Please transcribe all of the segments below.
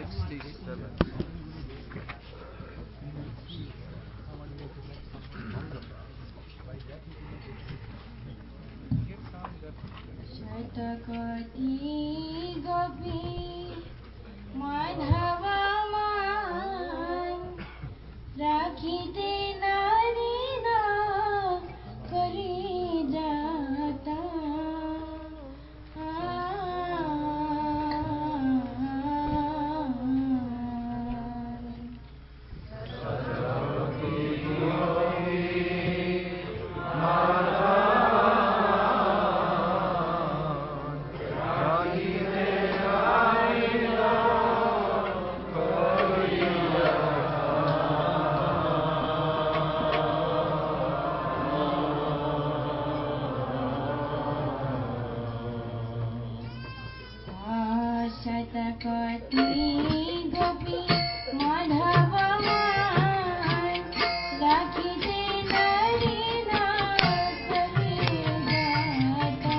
शतकोटि गोपी माधवमान राखीते नारी ना करी जाता शतकोटि गोपी माधवमान राखीते नारी ना करी जाता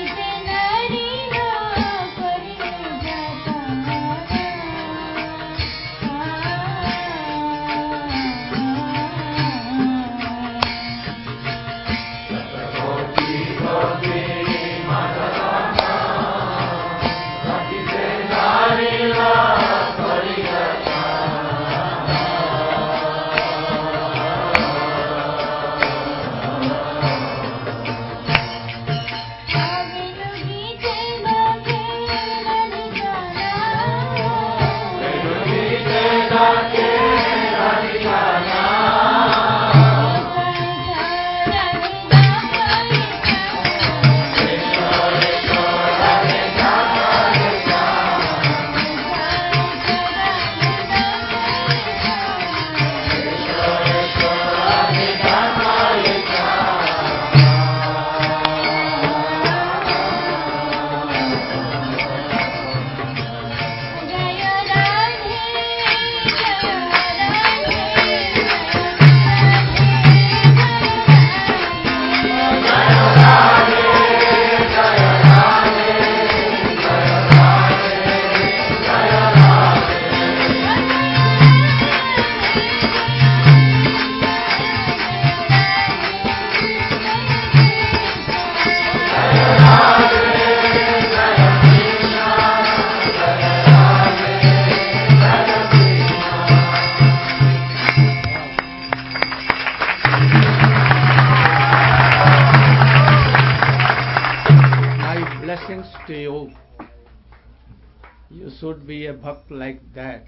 Blessings to you. You should be a bhakt like that.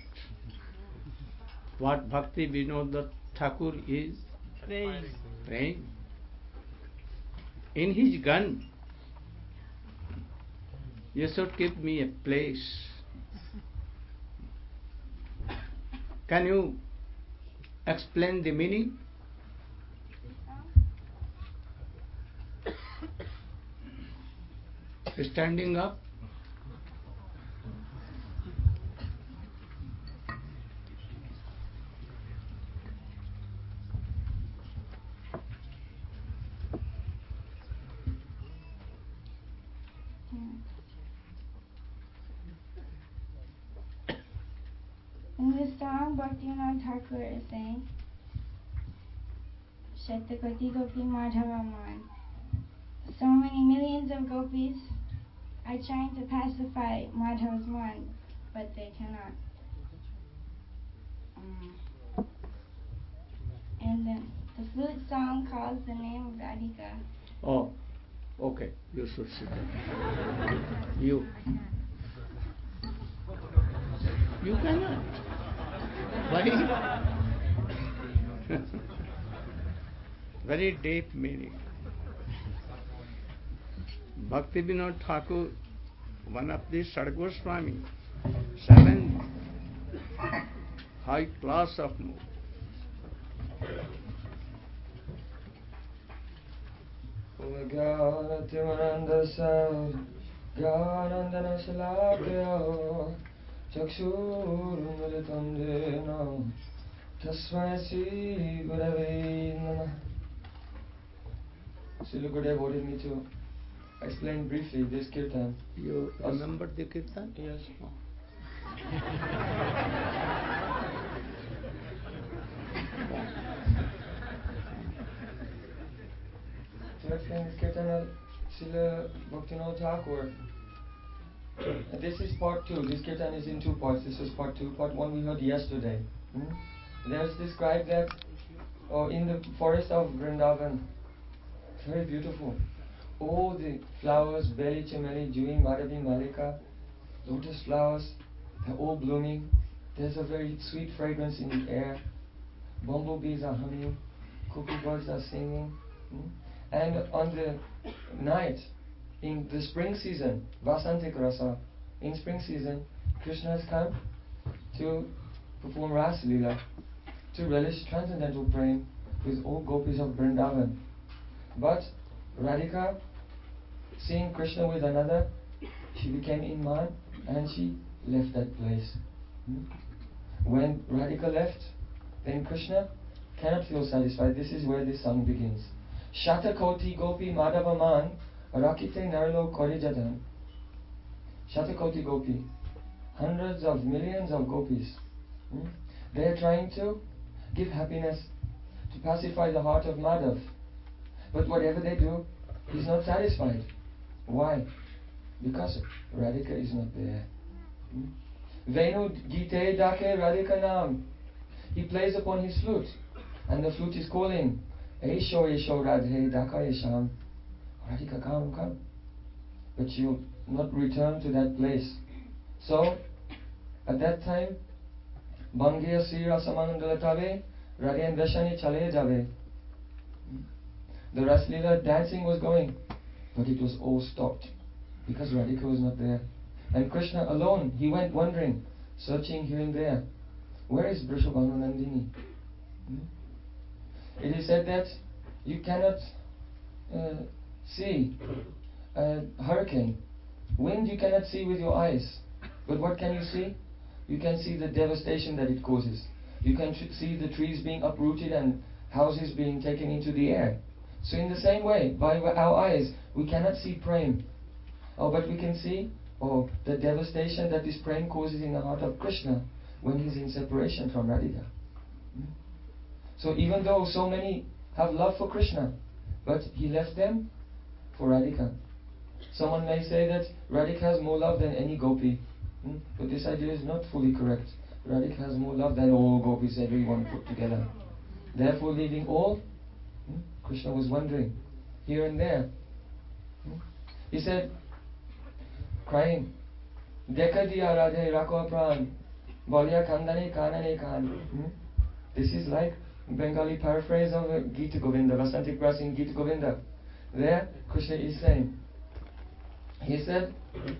What Bhakti Vinod Thakur is? Praying. In his gun, you should give me a place. Can you explain the meaning? Standing up. In this song, Bhaktivinoda Thakur is saying, Shatakoti Gopi Madhavaman. So many millions of gopis are trying to pacify Madhav's mind, but they cannot. And then the flute song calls the name of Radhika. Oh, okay. You should sit down. You cannot. Why? Very deep meaning. Bhakti Vinod Thakur, one of the Sadgoswami, 7 high class of mood. Srila Gurudev wanted me to explain briefly this kirtan. You remember the kirtan? Yes. To explain this kirtan, Srila Bhaktivinoda Thakur. This is part 2. This kirtan is in 2 parts. This was part 2. Part 1 we heard yesterday. There's described that in the forest of Vrindavan. It's very beautiful. All the flowers, Beli Chameli, Jui, Madhavi, Malika, lotus flowers, they're all blooming. There's a very sweet fragrance in the air. Bumblebees are humming, cuckoo birds are singing. And on the night, in the spring season, Vasantik Rasa, in spring season, Krishna has come to perform Ras Leela, to relish transcendental prem with all gopis of Vrindavan. But Radhika, seeing Krishna with another, she became inman and she left that place. When Radhika left, then Krishna cannot feel satisfied. This is where this song begins. Shatakoti Gopi Madhavaman Rakite Narlo Korijadan, Shatakoti Gopi, hundreds of millions of gopis. They are trying to give happiness, to pacify the heart of Madhav. But whatever they do, he's not satisfied. Why? Because Radhika is not there. Venu Gite Dake Radhika Nam. He plays upon his flute, and the flute is calling, Esho Esho Radhe Daka Esham. Radhika, come. But she will not return to that place. So, at that time, Bangiya Sira Samanandalatave, Radhe and Dashani Chale Jave. The Raslila dancing was going, but it was all stopped because Radhika was not there. And Krishna alone, he went wandering, searching here and there. Where is Vrishabhanu Nandini? It is said that you cannot see a hurricane. Wind you cannot see with your eyes. But what can you see? You can see the devastation that it causes. You can see the trees being uprooted and houses being taken into the air. So in the same way, by our eyes, we cannot see prem. But we can see the devastation that this prem causes in the heart of Krishna when he's in separation from Radhika. So even though so many have love for Krishna, but he left them for Radhika. Someone may say that Radhika has more love than any gopi. But this idea is not fully correct. Radhika has more love than all gopis, everyone put together. Therefore, leaving all, Krishna was wandering here and there. He said, crying, Dekha diya Radhe Rakho Pran, Balya Kandane Kanane Kan. This is like Bengali paraphrase of Gita Govinda, Vasantik Ras in Gita Govinda. There, Krishna is saying, he said,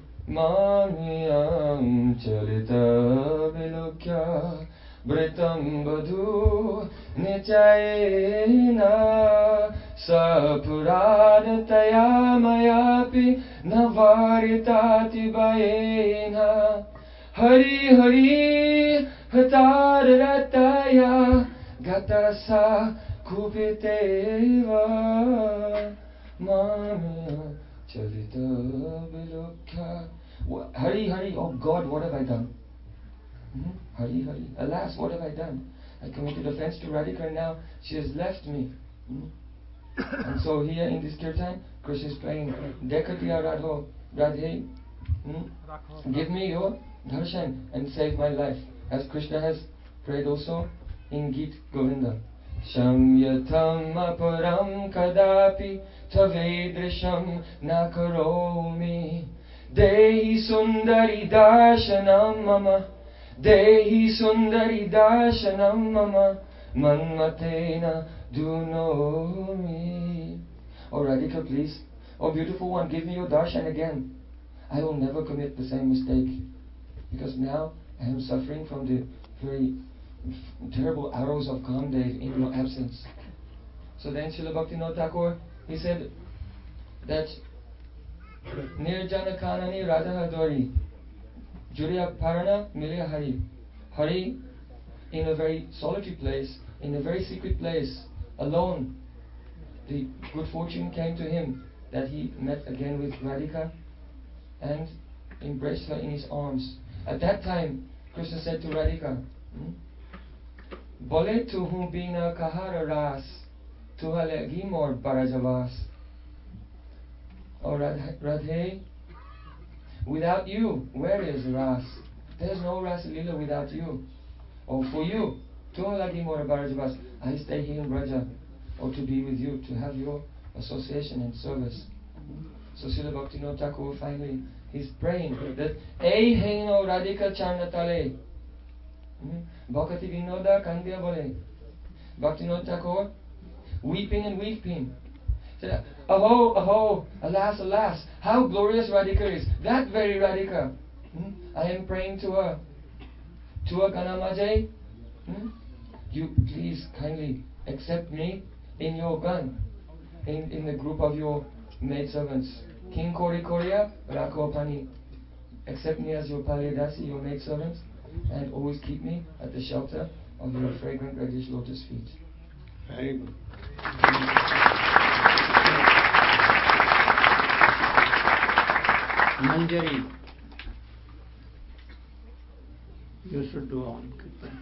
Maniyam Chalita Vilukya Britam Badhu Nichayena Sapuradhataya Mayapi Navaritati Bayena Hari Hari Hatararataya Gatasa Kupiteva Maniyam Chalita Vilukya. Hari Hari, oh God, what have I done? Hari Hari, alas, what have I done? I committed offense to Radhika and now she has left me. And so here in this kirtan, Krishna is praying, Dekatiya Radho, Radhe, give me your darshan and save my life. As Krishna has prayed also in Gita Govinda. Shamyatam aparam kadapi tavedrisham nakaromi Dehi sundari darshanam mama Dehi sundari darshanam mama Manmatena dunomi. Oh Radhika, please. Oh beautiful one, give me your darshan again. I will never commit the same mistake. Because now I am suffering from the very terrible arrows of Kamdev in your absence. So then Srila Bhaktivinoda Thakur, he said that Nirjana Kanani Radha Dwari Juriya Parana Milya Hari. Hari, in a very solitary place, in a very secret place, alone, the good fortune came to him that he met again with Radhika and embraced her in his arms. At that time, Krishna said to Radhika, Bole tuhu bina kahara ras, tuhale gimor barajavas. Oh Radhe, without you, where is Ras? There is no Ras Lila without you. Or for you, tuhale gimor barajavas. I stay here in Braja, or to be with you, to have your association and service. So Srila Bhaktivinoda Thakur finally, he's praying that Ei heino Radhika charnatale Bhakti Vinoda Kandya Bole. Bhaktivinoda Thakur, weeping and weeping, said, Aho, aho, alas, alas, how glorious Radhika is. That very Radhika. I am praying to her. To her Ganamajay. You please kindly accept me in your gun, in the group of your maidservants. King Kori Korea, Rakho Pani. Accept me as your Paliyadasi, your maidservant, and always keep me at the shelter of your fragrant reddish lotus feet. Very good. Manjari. You should do on Kirtan.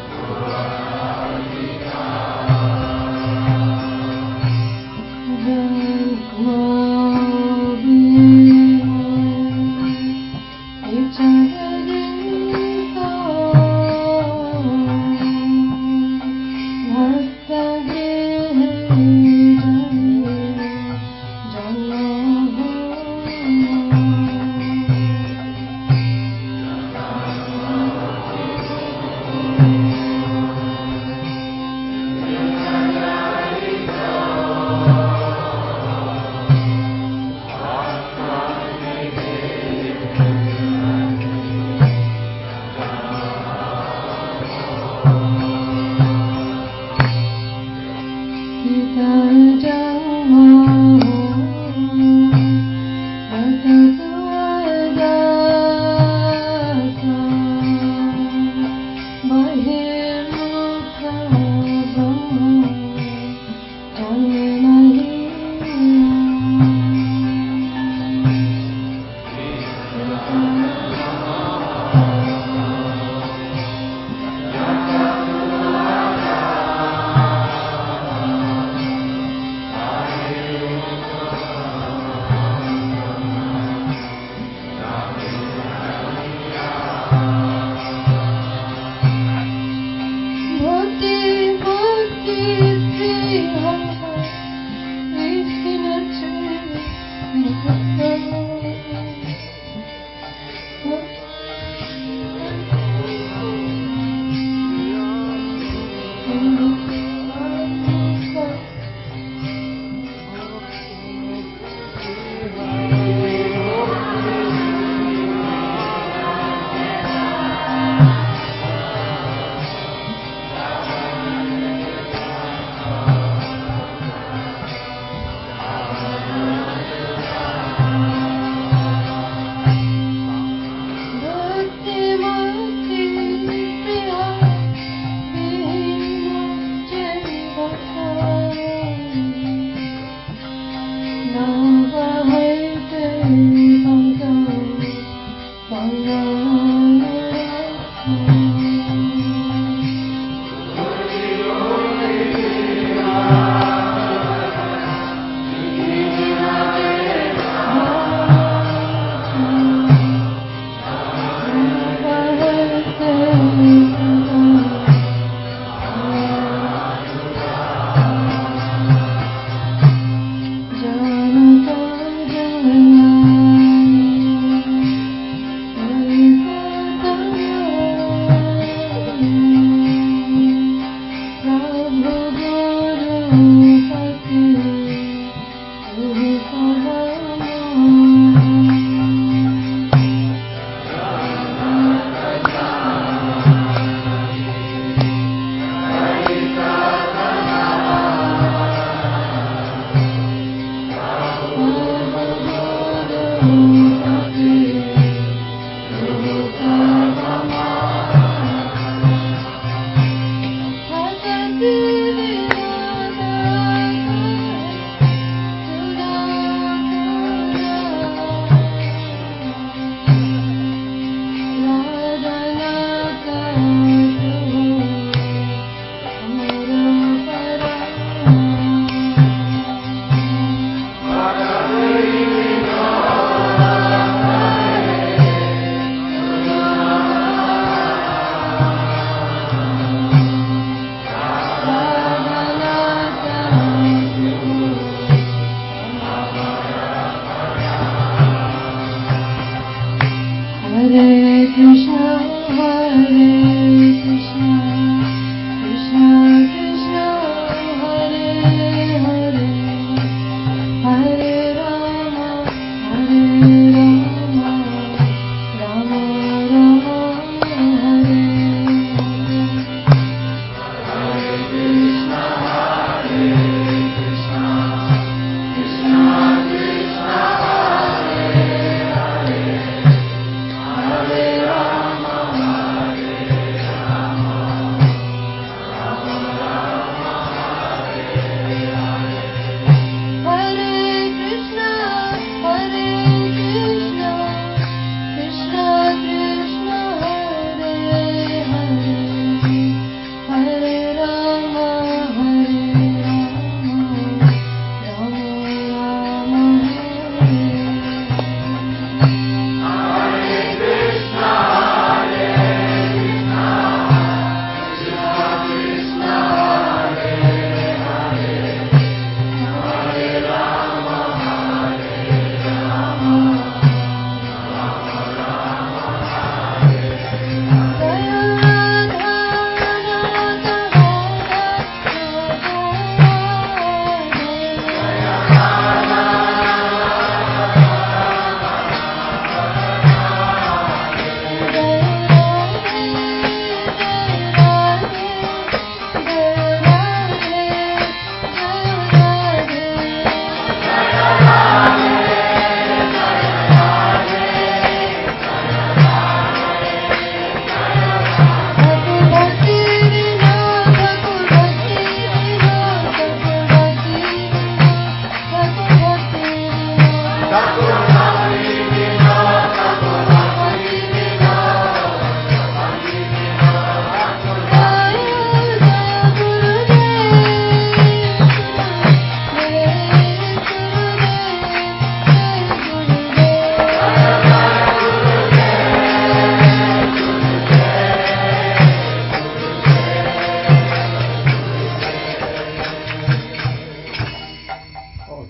Jai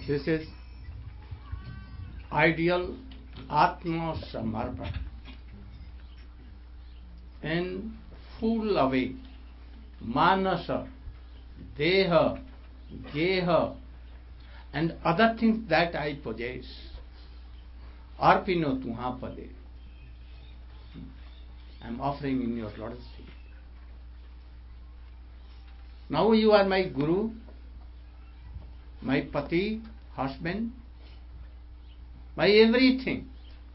This is ideal Atma Samarpan. In full away, Manasa, Deha, Geha, and other things that I possess. Arpino Tuhapade. I am offering in your lotus feet. Now you are my Guru, my Pati, husband, my everything.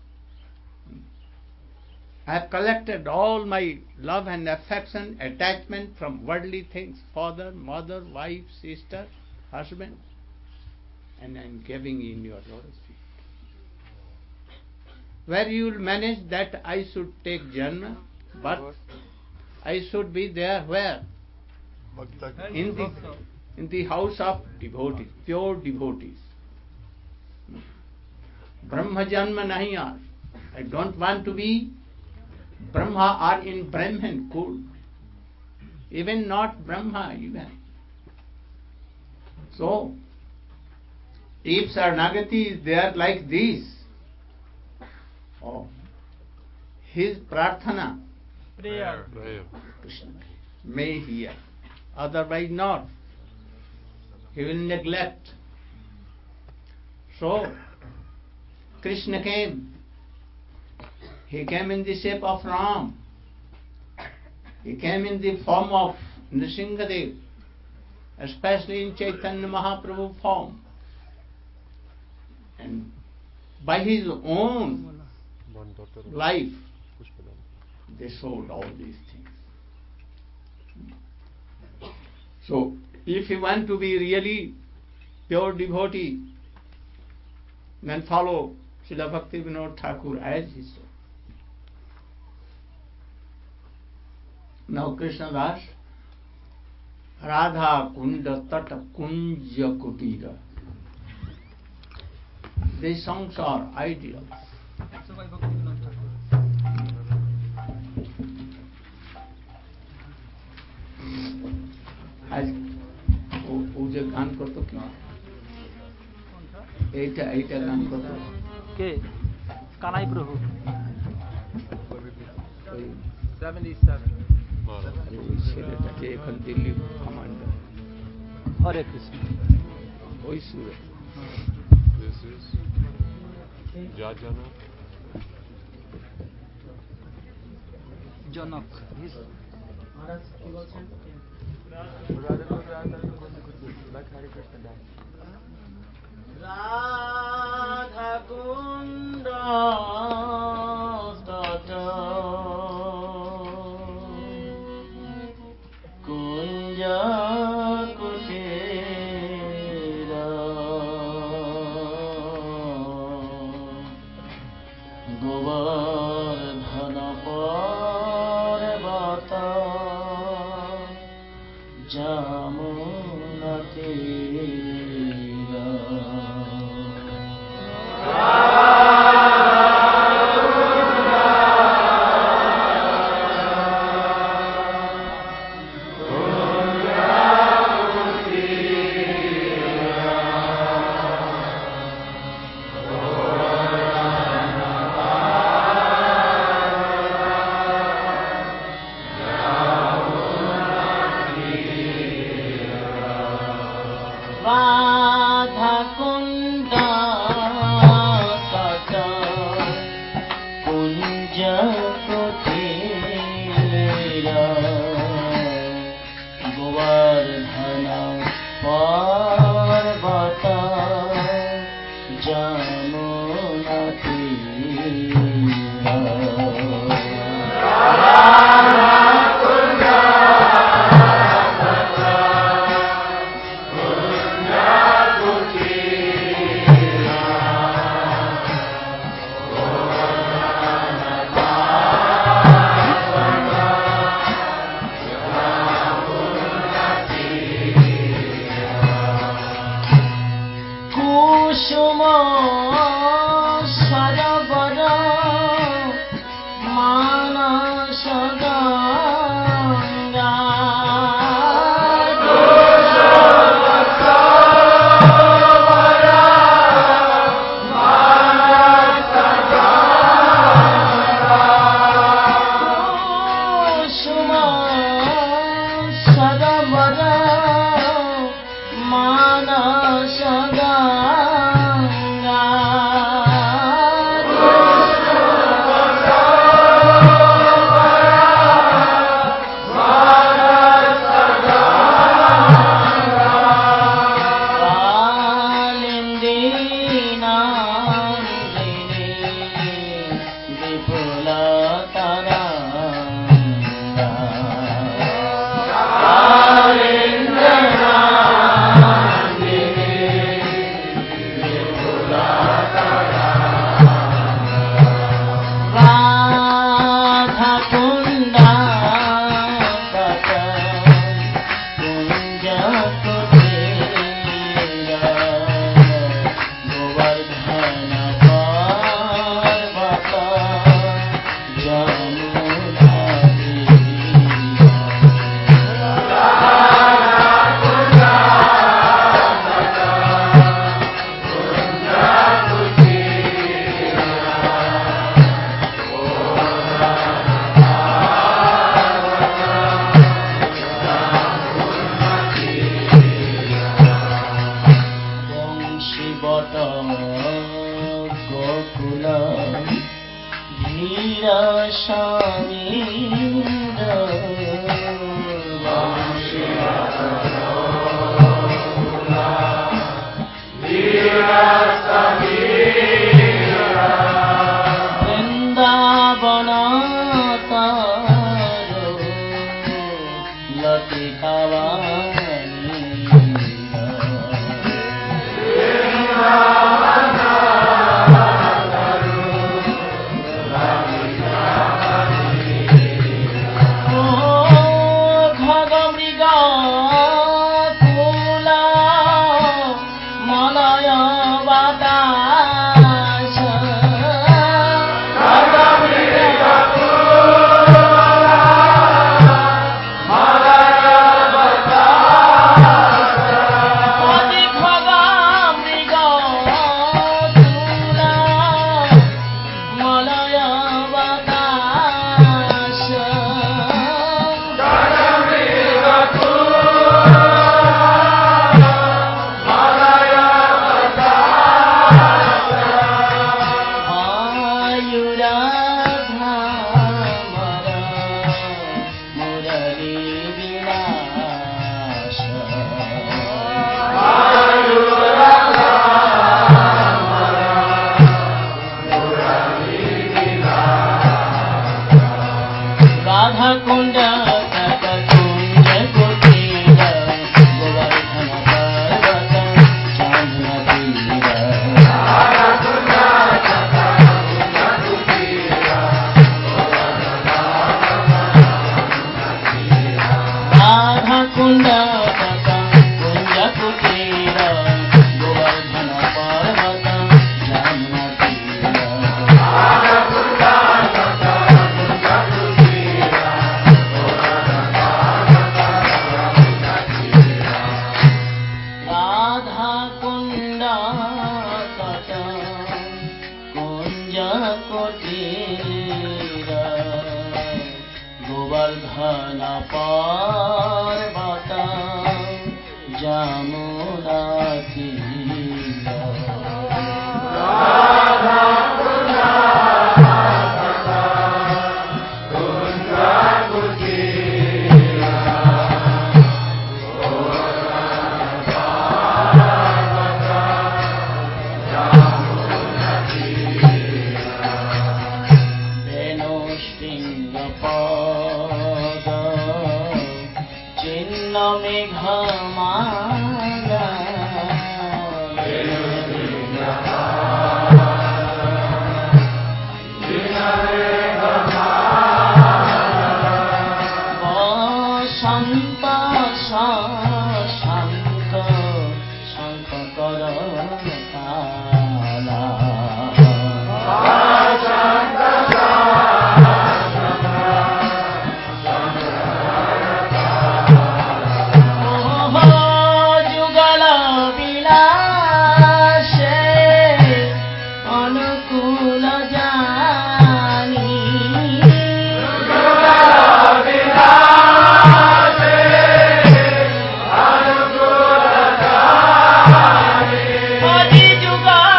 I have collected all my love and affection, attachment from worldly things, father, mother, wife, sister, husband, and I am giving in your lotus feet. Where you will manage that I should take janma, but I should be there where? In the house of devotees, pure devotees. Brahma janma nahi aaj. I don't want to be Brahma or in Brahman cool. Even not Brahma even. So, if Saranagati is there like this, his prarthana, prayer. Krishna may hear, otherwise not. He will neglect. So, Krishna came. He came in the shape of Ram. He came in the form of Nrsingadev, especially in Chaitanya Mahaprabhu form. And by his own life, they showed all these things. So, if you want to be really pure devotee, then follow Srila Bhakti Vinod Thakur as he saw. Now Krishna Das, Radha Kunda Tata Kunja Kutira. These songs are ideal. আজ ও যে গান করতো কি এইটা গান করতো কে কানাই প্রভু ওই 77 ওই ছেলেটা যে এখন দিল্লি কমান্ডার হরে কৃষ্ণ ওই সুরে This is Jajana. জনক Radha Kunda Tata Kunja Kutera Govardhana Parvata Jamuna Tera Radha Kunda Tata Kunja Kutera Govardhana Parvata Jamuna Tera Kushuma Sarabara Manasa Ganga Kushuma Sarabara Gokul धीरा समीर वृंदावन तारो लतिकावानी जुगा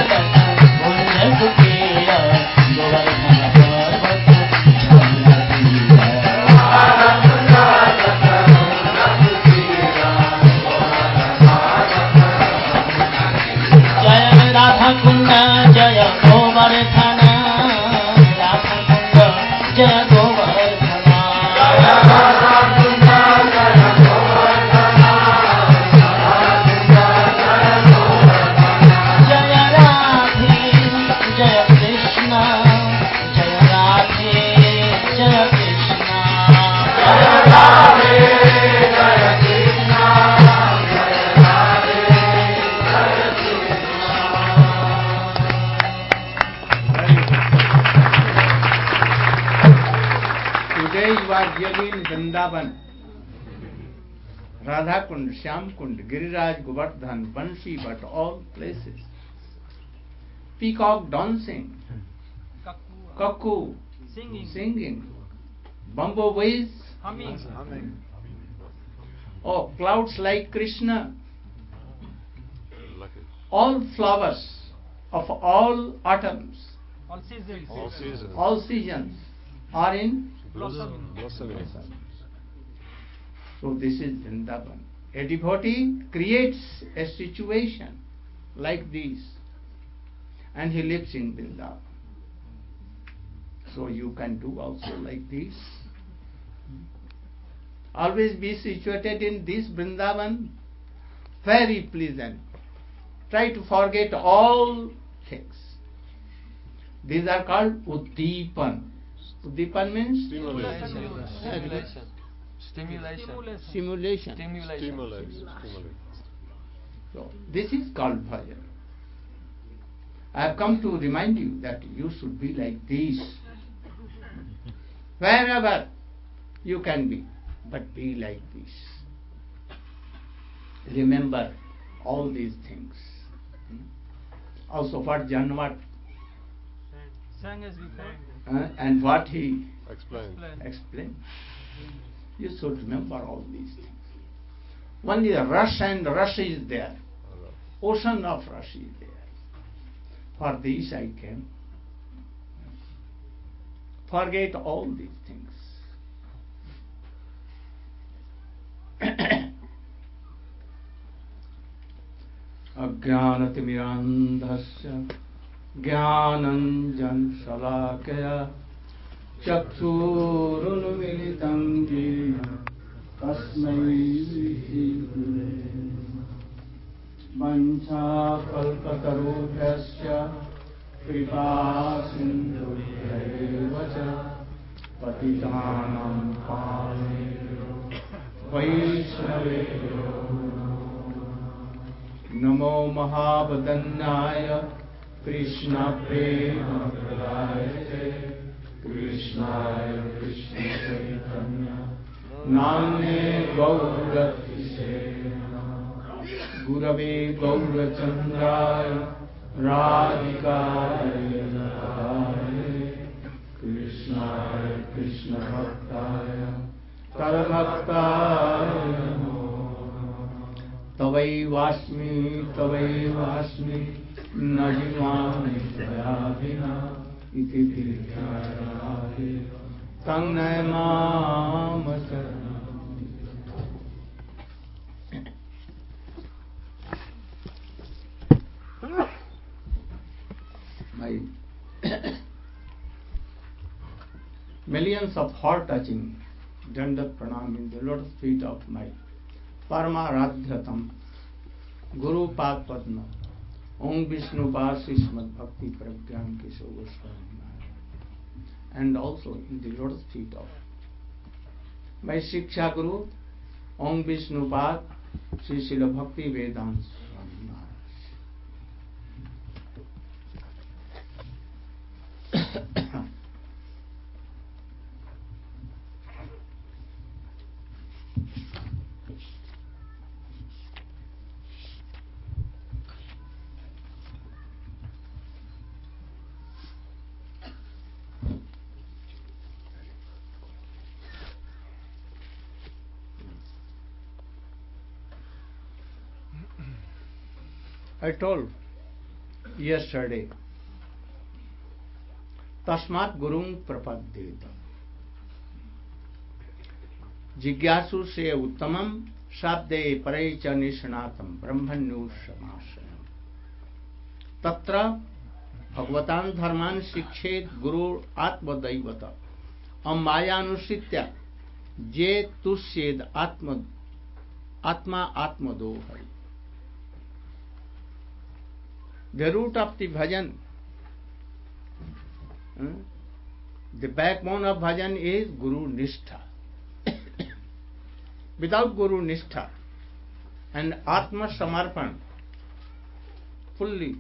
Radha Kund, Shyam Kund, Giriraj, Govardhan, Bansi, but all places. Peacock dancing, cuckoo singing, bumblebees humming. Oh, clouds like Krishna. Lucky. All flowers of all autumns, All seasons. All seasons. all seasons are in. Blossoming. So this is Vrindavan. A devotee creates a situation like this and he lives in Vrindavan. So you can do also like this. Always be situated in this Vrindavan. Very pleasant. Try to forget all things. These are called Uddipan. Uddipan means Stimulation. simulation. Stimulate. So this is called bhajan. I have come to remind you that you should be like this. Wherever you can be, but be like this. Remember all these things. Also what Janvat Sang as before. and what he Explain. explained. You should remember all these things. Only rush and rush is there. Ocean of rush is there. For this I came. Forget all these things. Ajnanatimirandhasya Jnananjan Salakaya Chakshurunmilitam Jena Tasmai Shri Gurave Vancha kalpatarubhyasya Kripa sindhubhyaiva cha Patitanam pavanebhyo Vaishnavebhyo Namo Mahavadanyaya Krishna Prema Pradayate Krishnaya Krishna Chaitanya Namne Gauravise Gurave Gaurachandraya Radhikaya Radhaya Krishnaya Krishna Bhaktaya Tadbhaktaya Tavai Vasmi Najimani Svayabhina Iti Tirthayarahi Tangnay Mamacharan. My millions of heart-touching Dandat Pranam in the lotus feet of my Paramaradhyatam Guru Pad Padma Om Vishnu Pasi Srimad Bhakti Pragyan Keshav Goswami Maharaj, and also in the lotus feet of my Shiksha Guru Om Vishnu Pad Sri Srila Bhakti Vedanta Swami Maharaj. I told yesterday. Tasmat Gurung Prapadyeta. Jigyasu se uttamam sabde paraicha nishanatam brahmanyu samasayam. Tatra Bhagavatam dharman shikshet guru atmadaivata ammayanusitya je tusyed atma atmado hari. The root of the bhajan, the backbone of bhajan is Guru Nishtha. Without Guru Nishtha and Atma Samarpan, fully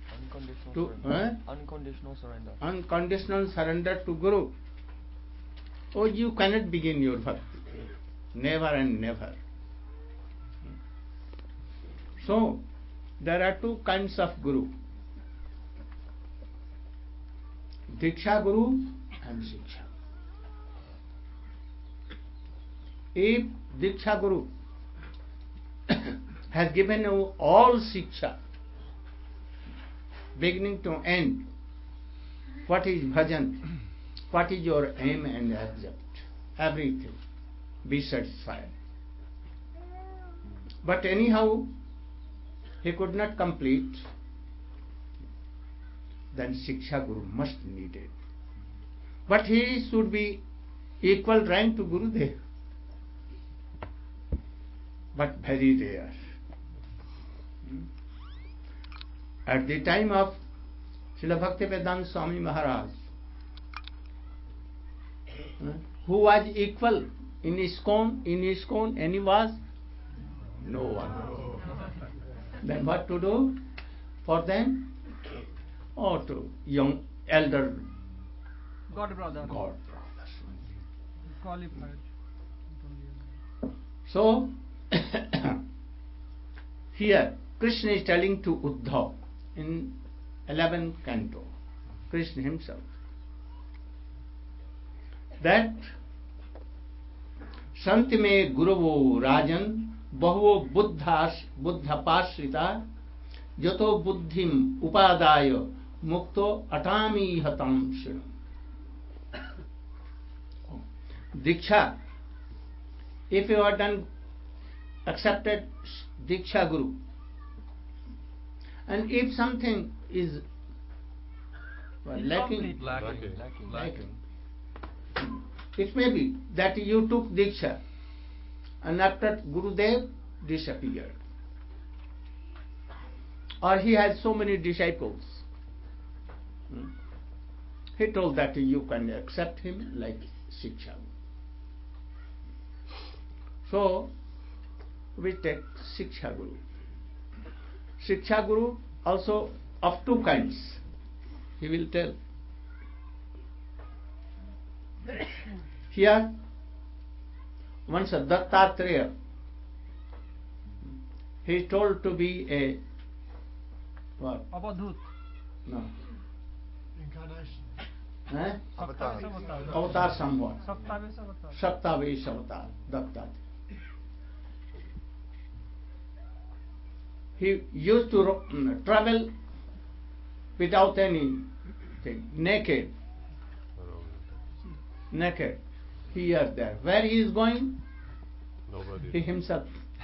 unconditional surrender to Guru, oh, you cannot begin your bhakti. Never and never. So, there are two kinds of Guru. Diksha Guru and Shiksha. If Diksha Guru has given you all Shiksha, beginning to end, what is bhajan, what is your aim and object, everything, be satisfied. But anyhow, he could not complete, then Shiksha Guru must need it. But he should be equal rank to Gurudev. But very rare. At the time of Srila Bhaktivedanta Swami Maharaj, who was equal in ISKCON, any was? No one. Then what to do for them? Or to young elder God brother. Qualified. So, here Krishna is telling to Uddhav in 11th canto, Krishna himself, that Santi me Guruvo Rajan Bahuvo Buddha Pasrita Jato Buddhim Upadaya Mukto Atami Hatam Shinam. Diksha, if you are done, accepted Diksha Guru, and if something is lacking, it may be that you took Diksha and after Gurudev disappeared, or he has so many disciples. He told that you can accept him like Shiksha. So, we take Shiksha Guru. Shiksha Guru also of two kinds. He will tell. Here, once a Dattatreya, he is told to be a what? Avadhut. No. Avatar. Avatar somewhat. Saptavesh avatar. Saptavesh avatar. Dattatreya. He used to travel without anything, naked. Here, there. Where he is going? Nobody. He himself.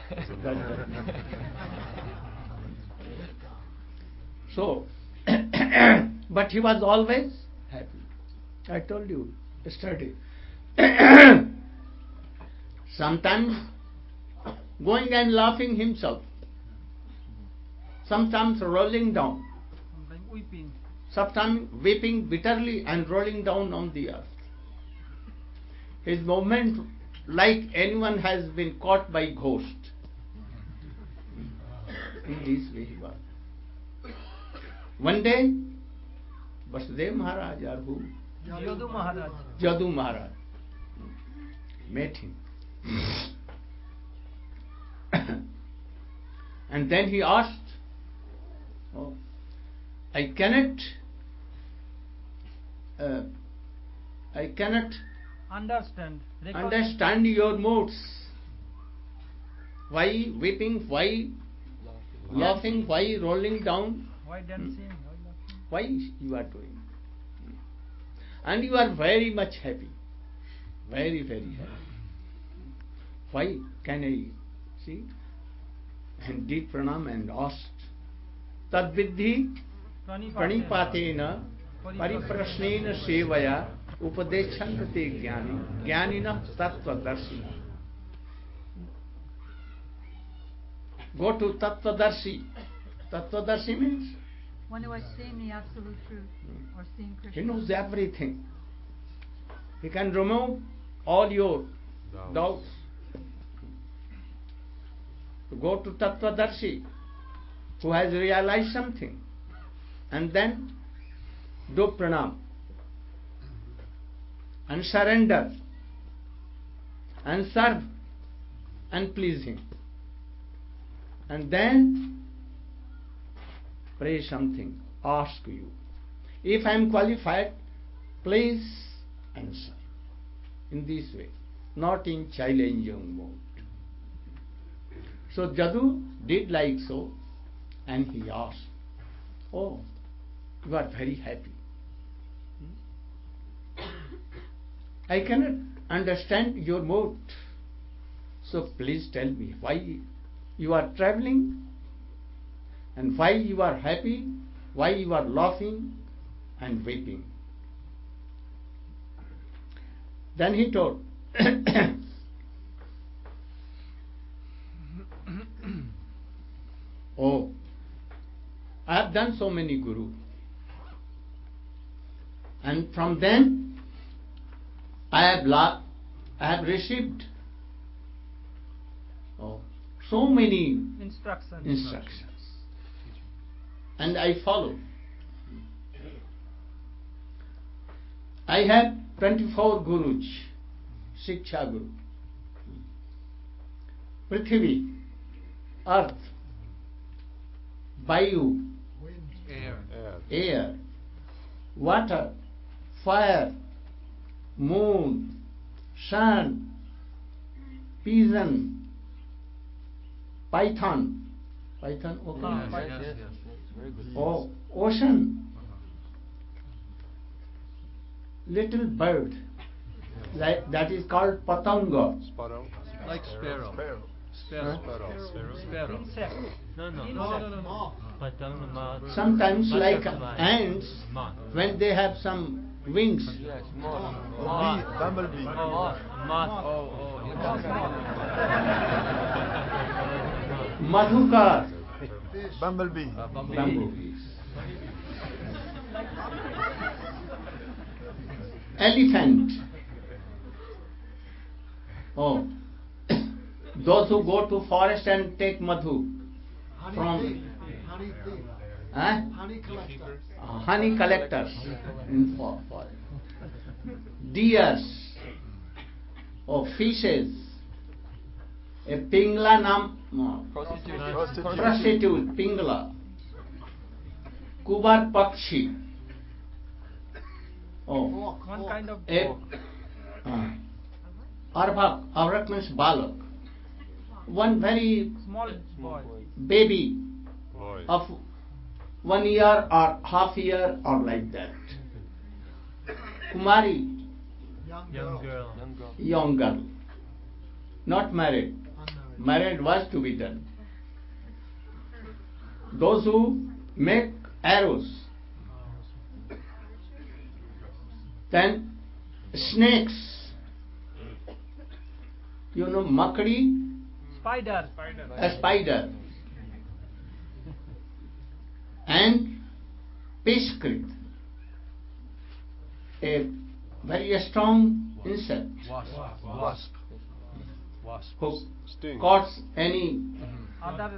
So, but he was always happy. I told you yesterday. Sometimes going and laughing himself. Sometimes rolling down. Sometimes weeping. Sometimes weeping bitterly and rolling down on the earth. His movement like anyone has been caught by ghost. In this way he was. One day, Vasudev Maharaj or who? Yadu Maharaj. Jadu Maharaj met him. And then he asked, oh, I cannot understand your moods. Why weeping? Why laughing? Why rolling down? Why dancing? Why laughing? Why you are doing? And you are very much happy. Very, very happy. Why can I see? And did pranam and asked. Tad vidhi pranipatena pariprasnena sevaya upadechantate jnani jnanina tattvadarshi. Go to tattvadarshi. Tattvadarshi means one who has seen the absolute truth or seen Krishna. he knows everything. He can remove all your doubts. Go to Tattvadarshi, who has realized something, and then do pranam and surrender and serve and please him. And then pray something, ask you. If I am qualified, please answer. In this way, not in challenging mode. So Jadu did like so, and he asked, "Oh, you are very happy. I cannot understand your mood. So please tell me why you are traveling, and why you are happy, why you are laughing and weeping." Then he told, "Oh, I have done so many guru, and from them I have received so many instructions, and I follow. I have 24 gurus, Shiksha Guru, Prithvi, Earth, Vayu, air, water, fire, moon, sun, pigeon, python, okay? Yes. Very good. Oh, ocean, little bird, like that is called patanga. Sparrow. Like sparrow. Sparrow. Insect. No. Sometimes like Butterfly. ants, when they have some wings. Yes, moth. Bumblebee. Madhukar, Bumblebee. bumblebees. Elephant. Oh, those who go to forest and take madhu from honey collectors in forest. Deers. Oh, fishes. A pingla prostitute, pingla. Kubar pakshi. Oh, One kind of Arvak means balak. One very small boy. baby Boy. of 1 year or half year or like that. Kumari, young girl, not married. Married was to be done. Those who make arrows. Then snakes. You know makdi, Spider. a spider. And pishkrit, a very strong insect Wasp. who Sting. caught any Other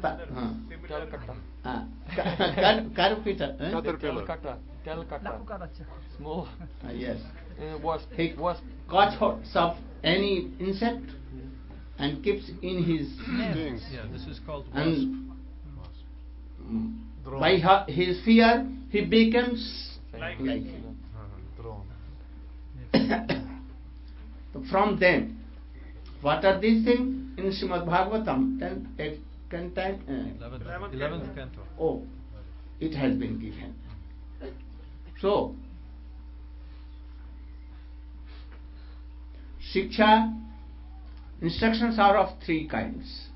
Caterpillar. Caterpillar. Calcutta. Small. Yes. Wasp. He caught of any insect and keeps in his Stings. Yeah, this is called wasp. and by his fear he becomes like him. Drone. From them, what are these things? In Srimad Bhagavatam, 11th canto. it has been given. So, Shiksha, instructions are of three kinds.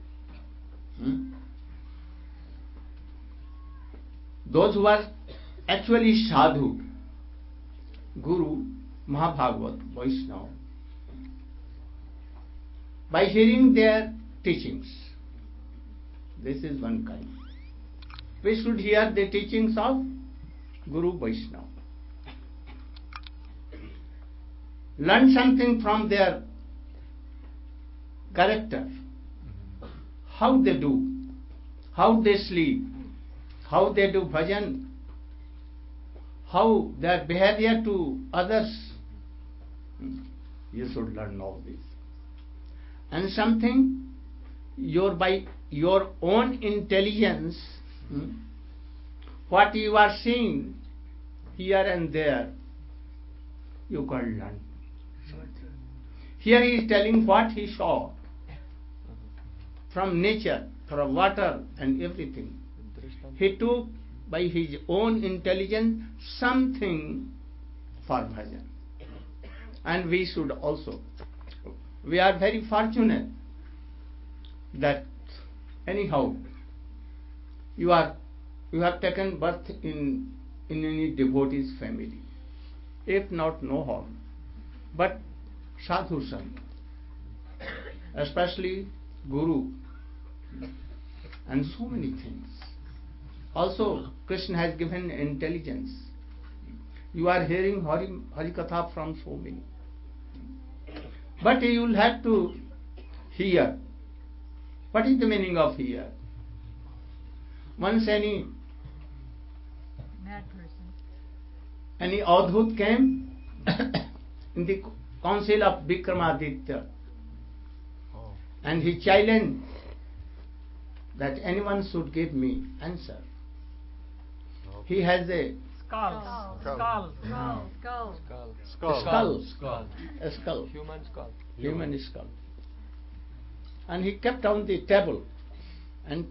Those who are actually sadhu, Guru, Mahabhagavat, Vaishnava, by hearing their teachings, this is one kind. We should hear the teachings of Guru Vaishnava. Learn something from their character, how they do, how they sleep, how they do bhajan, how their behavior to others. You should learn all this. And something by your own intelligence, what you are seeing here and there, you can learn. Here he is telling what he saw from nature, from water and everything. He took by his own intelligence something for bhajan. And we should also. We are very fortunate that anyhow you have taken birth in any devotee's family. If not, no harm. But sadhu son, especially Guru, and so many things. Also, Krishna has given intelligence. You are hearing Hari Katha from so many. But you will have to hear. What is the meaning of hear? Once any Mad person. Avadhut came in the council of Vikramaditya, and he challenged that anyone should give me answer. He has a Skull. Skull. a skull, Human skull. human skull. And he kept on the table and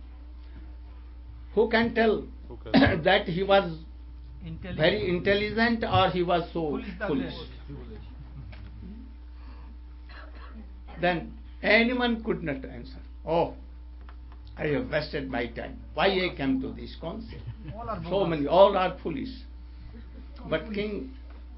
who can tell that he was very intelligent or he was so foolish. Then anyone could not answer. Oh, I have wasted my time. Why I came to this council? So many, all are foolish. But King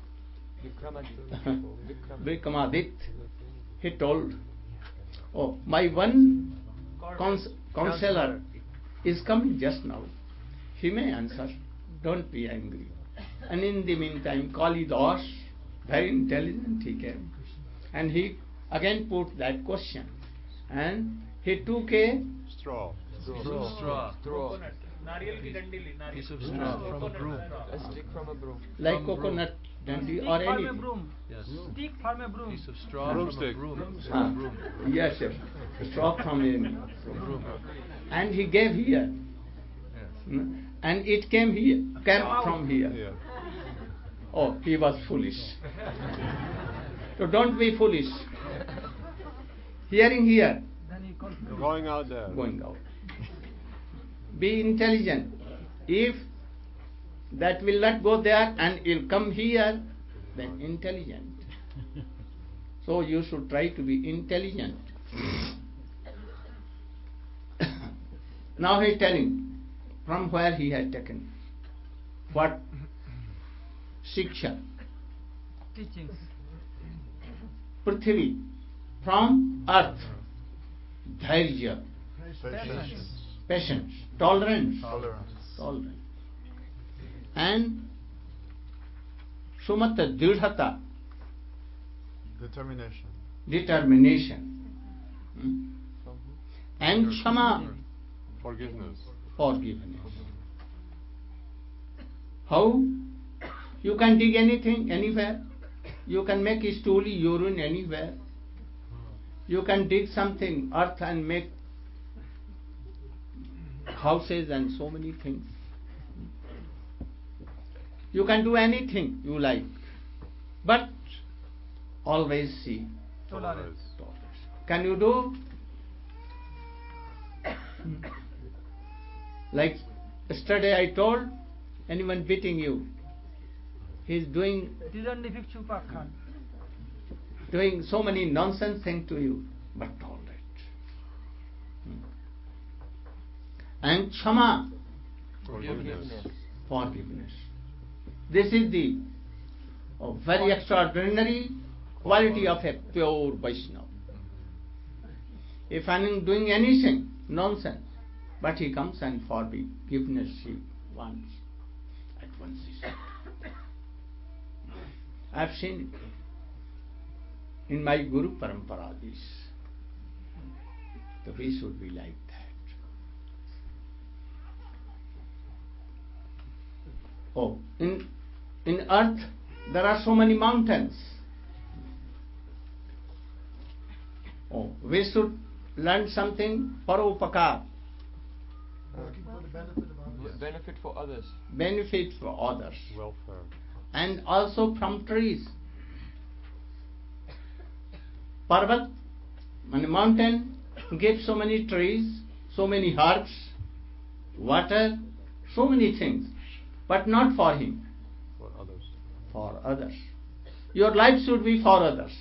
Vikramaditya, he told, oh, my one counselor is coming just now. He may answer. Don't be angry. And in the meantime, Kalidas, very intelligent, he came. And he again put that question. And he took a Straw. Piece of straw from a broom. A stick from a broom. like coconut dandi Stick or from any. a broom. Yes. Stick from a broom. Piece of straw Broomstick. from a broom. Ah, Broom. yes, yes. Straw from a Broom. and he gave here. Yes. And it came from here. Yeah. Oh, he was foolish. So don't be foolish. Hearing here, Then he called Going out there. going out. Be intelligent. If that will not go there and it will come here, then intelligent. So you should try to be intelligent. Now he is telling from where he had taken what Shiksha, teachings. Prithvi, from earth, Dhairya, Patience. patience, tolerance, Tolerance. and Sumata, Dridhata, Determination. determination, and Kshama, Forgiveness. forgiveness. How? You can dig anything, anywhere. You can make a stool, urine anywhere. You can dig something, earth, and make houses and so many things. You can do anything you like. But always see. Tolerance. Can you do like Yesterday I told, anyone beating you, he is doing so many nonsense things to you, but tolerate. And Kshama, forgiveness. This is the very extraordinary quality of a pure Vaishnava. If I am doing anything, nonsense, but he comes and forgiveness he wants. At once he said. I have seen it in my Guru Parampara this. So we should be like that. Oh, in earth there are so many mountains. Oh, we should learn something paropakar. Working for the benefit of others. Benefit for others. Benefit for others. Welfare. And also from trees. Parvat, on a mountain, gives so many trees, so many herbs, water, so many things, but not for him. For others. For others. Your life should be for others.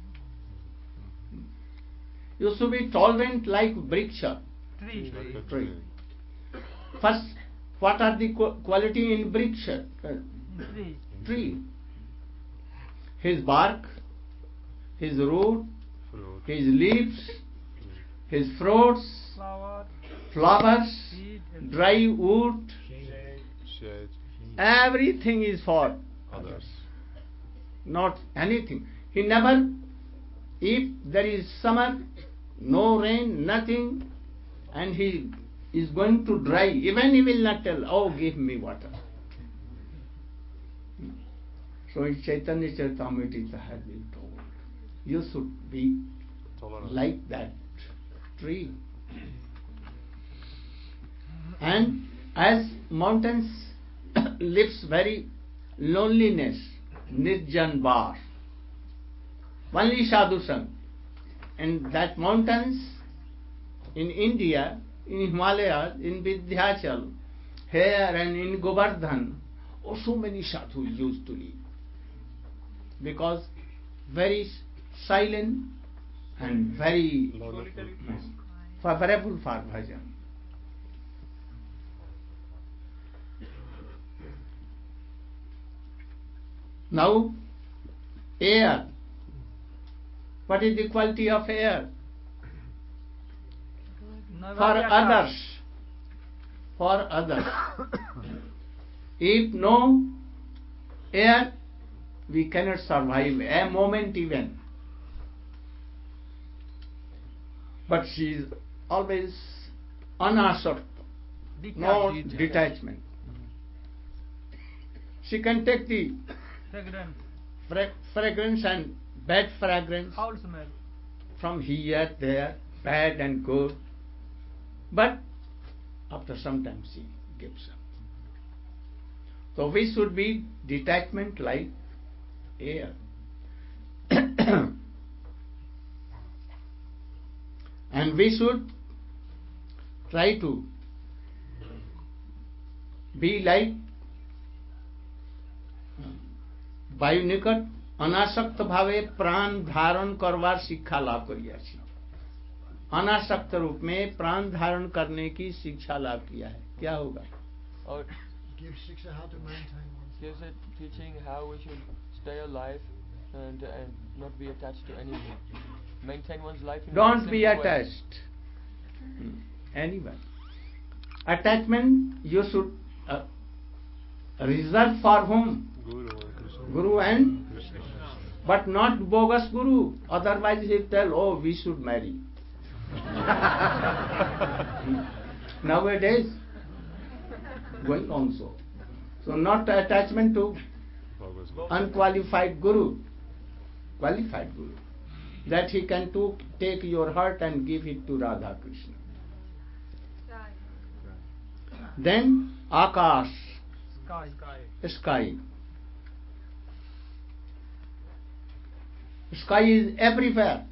You should be tolerant like Vriksha. Tree. First, what are the quality in Vriksha? Tree. His bark, his root, Fruit. his leaves, his fruits, flowers, dry wood, Shade. everything is for Others. not anything. He never, if there is summer, no rain, nothing, and he is going to dry, even he will not tell, oh, give me water. So in Chaitanya Charitamrita has been told, you should be Tolerant. like that tree. And as mountains lives very loneliness, nirjan bar, only sadhu sang. And that mountains in India, in Himalayas, in Vindhyachal, here and in Govardhan, oh, so many sadhus used to live. Because very silent and very favorable for bhajan. Now, air. What is the quality of air? For others. For others. If no air, we cannot survive a moment even. But she is always unasakta, no detachment. She can take the fragrance and bad fragrance from here, there, bad and good. But after some time she gives up. So we should be detachment like air. And we should try to be like বায়ু নিকট अनासक्त भावे प्राण धारण करवार शिक्षा लाभ करिया छी। अनासक्त रूप में प्राण धारण करने की शिक्षा लाभ किया है, क्या होगा? Or Give shiksha how to maintain oneself. gives a teaching how we should stay alive and not be attached to anyone. Maintain one's life in a Don't simple be way. attached. Anyone. Attachment you should reserve for whom? Guru and Krishna. Guru and Krishna. but not bogus Guru. Otherwise he'll tell, oh, we should marry. Nowadays, going on so. So not attachment to unqualified Guru. Qualified Guru. That he can take your heart and give it to Radha Krishna. Then Akash, sky. Sky is everywhere.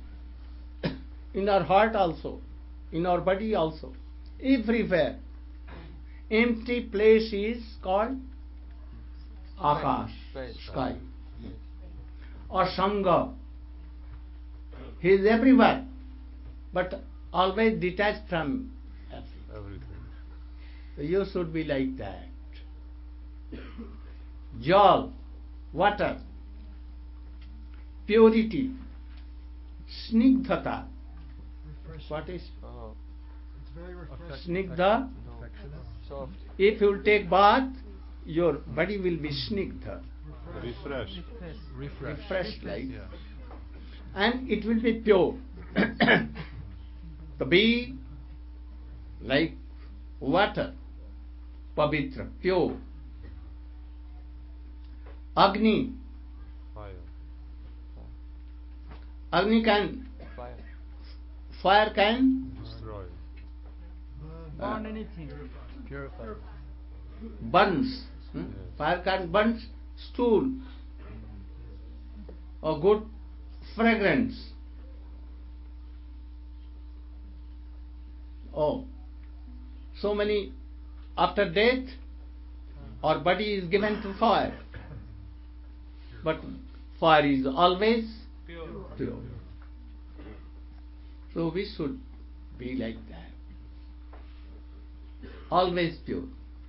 In our heart also, in our body also, everywhere. empty place is called Akash, sky. Or Sangha. He is everywhere, but always detached from everything. Everything. So you should be like that. Jal, water, purity, snigdhata. Refreshing. What is It's very refreshing. snigdha? Soft. If you take bath, your body will be snigdha, Refresh. refreshed like, Yeah. and it will be pure. To be like water, pavitra, pure. Agni, Fire. Agni can, Fire. fire can Destroy. Burn anything. Purify. burns. Yes. Fire can burn stool or good fragrance. Oh, so many after death, our body is given to fire, but fire is always pure. So we should be like that, always pure.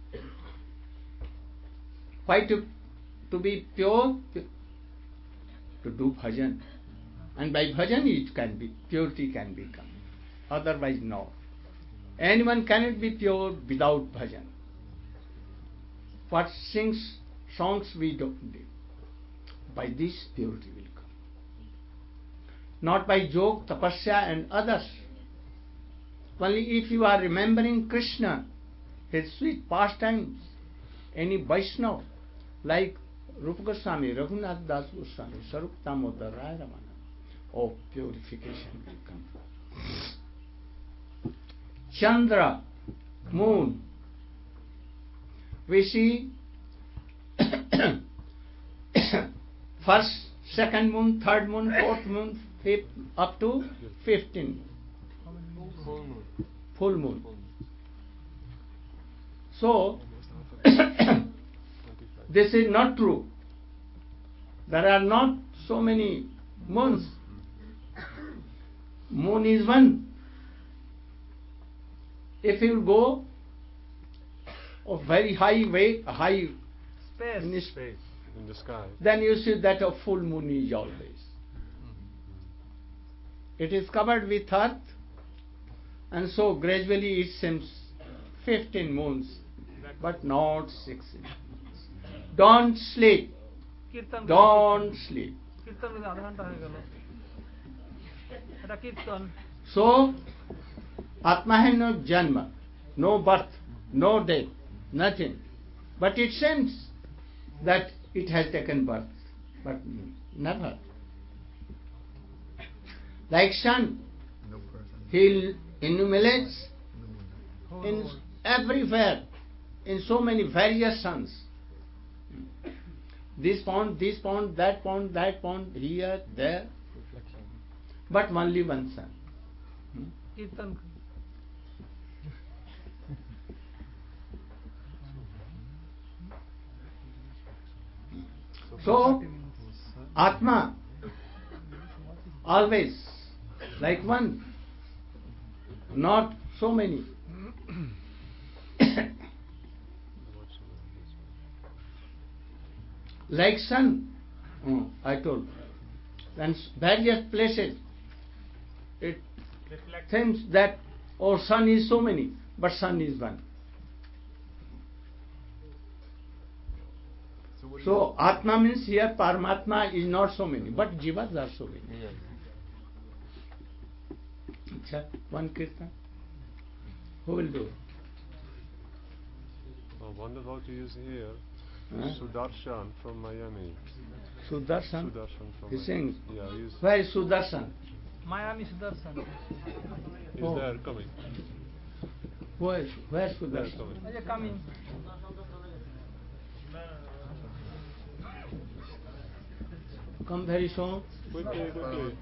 Why to be pure? To do bhajan, and by bhajan it can be purity can become. Otherwise, no. Anyone cannot be pure without bhajan. What songs we do, by this purity will come. Not by jog, tapasya and others. Only if you are remembering Krishna, his sweet pastimes, any Vaishnava, like Rupa Goswami, Raghunath Das Goswami, Sarup Damodar, Rai Ramana, oh, purification will come. Chandra, moon. We see first, second moon, third moon, fourth moon, fifth, up to 15. Full moon. Full moon. Full moon. So, this is not true. There are not so many moons. Moon is one. If you go of very high Space. in Space. In the sky. then you see that a full moon is always. It is covered with earth, and so gradually it seems 15 moons, but not 16. Don't sleep. Kirtan Don't sleep. কীর্তন করে আধা ঘন্টা হয়ে গেল এটা kirtan So, Atma has no janma, no birth, no death, nothing. But it seems that it has taken birth, but never. Like sun, he illuminates in everywhere, in so many various suns. This pond, that pond, here, there, Reflection. but only one sun. Kirtan So, Atma, always, like one, not so many. Like sun, I told, and various places, it seems that, oh, sun is so many, but sun is one. So, Atma means here, Paramatma is not so many, but Jivas are so many. Yes. Achha, one kirtan. Who will do? I wonder how to use here. Huh? Sudarshan from Miami. Sudarshan. Sudarshan from He Miami. sings. Yeah, he's Where is Sudarshan? Miami Sudarshan Oh. there coming. Where is There Sudarshan? coming. এই যে coming Come very soon. Quickly.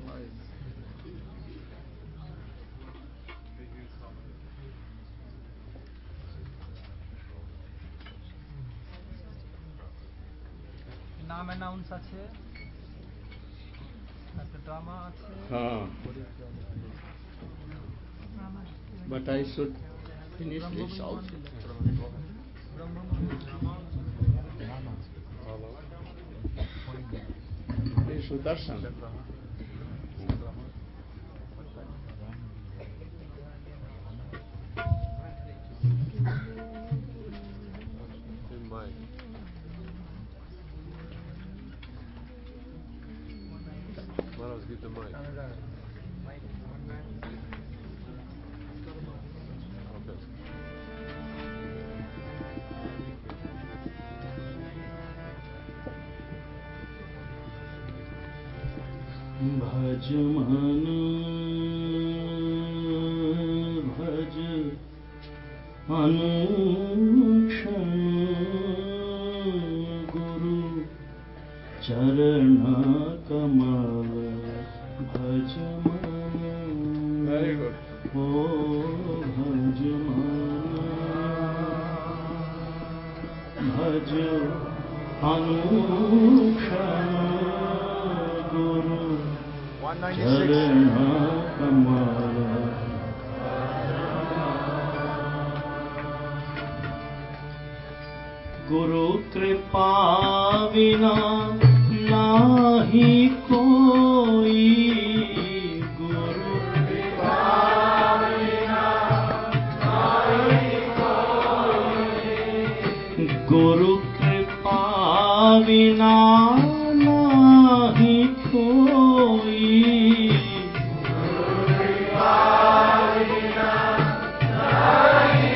নাম announce আছে, একটা drama আছে। But I should finish this also. Hey, Sudarshan. Maharaj, give the mic. Okay. भज मन भज अनुक्षण गुरु चरण कमल भज मन। Very good. ओ भज मन भज अनुक्षण गुरु चरण कमल। गुरु कृपा बिना नाहि कोई, गुरु कृपा बिना नाहि कोई, गुरु कृपा बिना नाहि कोई, गुरु कृपा बिना नाहि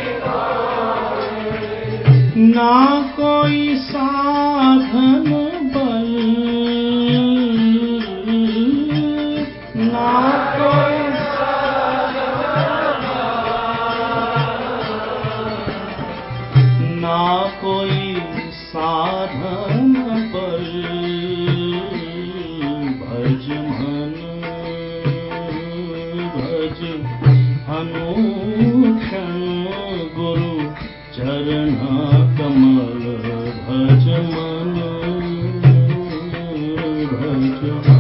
कोई, ना कोई साधन बल, ना कोई साधन बल, ना कोई साधन बल। भज मन भज अनुक्षण गुरु चरण कमल। भज मन भज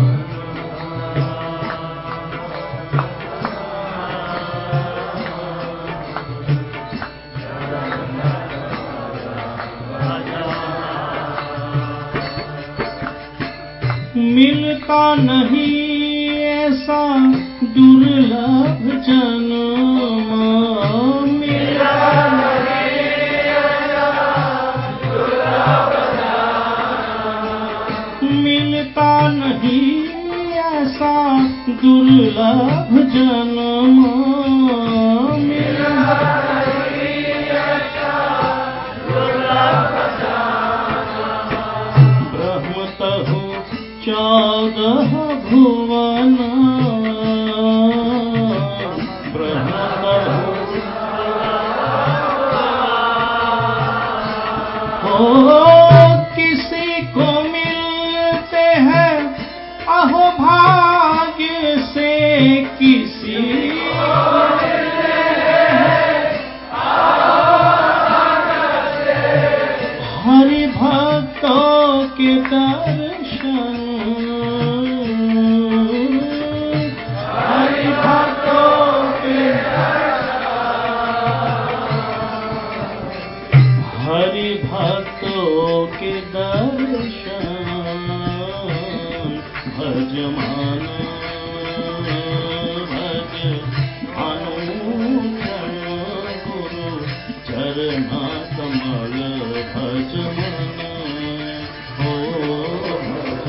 मिलता नहीं ऐसा दुर्लभ जन्म, मिलता नहीं ऐसा दुर्लभ जन्म, मिलता नहीं ऐसा दुर्लभ जन्म, मिलता नहीं ऐसा दुर्लभ जन्म। ब्रह्म तहु 14 भुवन, ब्रह्म हो किसी को मिलते हैं अहो भाग्य से, किसी को मिलते हैं अहो भाग्य से। हरि भक्तों के दर्शन, हरि भक्तों के दर्शन, हरि भक्तों के दर्शन। भज मन भज अनुक्षण गुरु चरण कमल। भज मन हो भज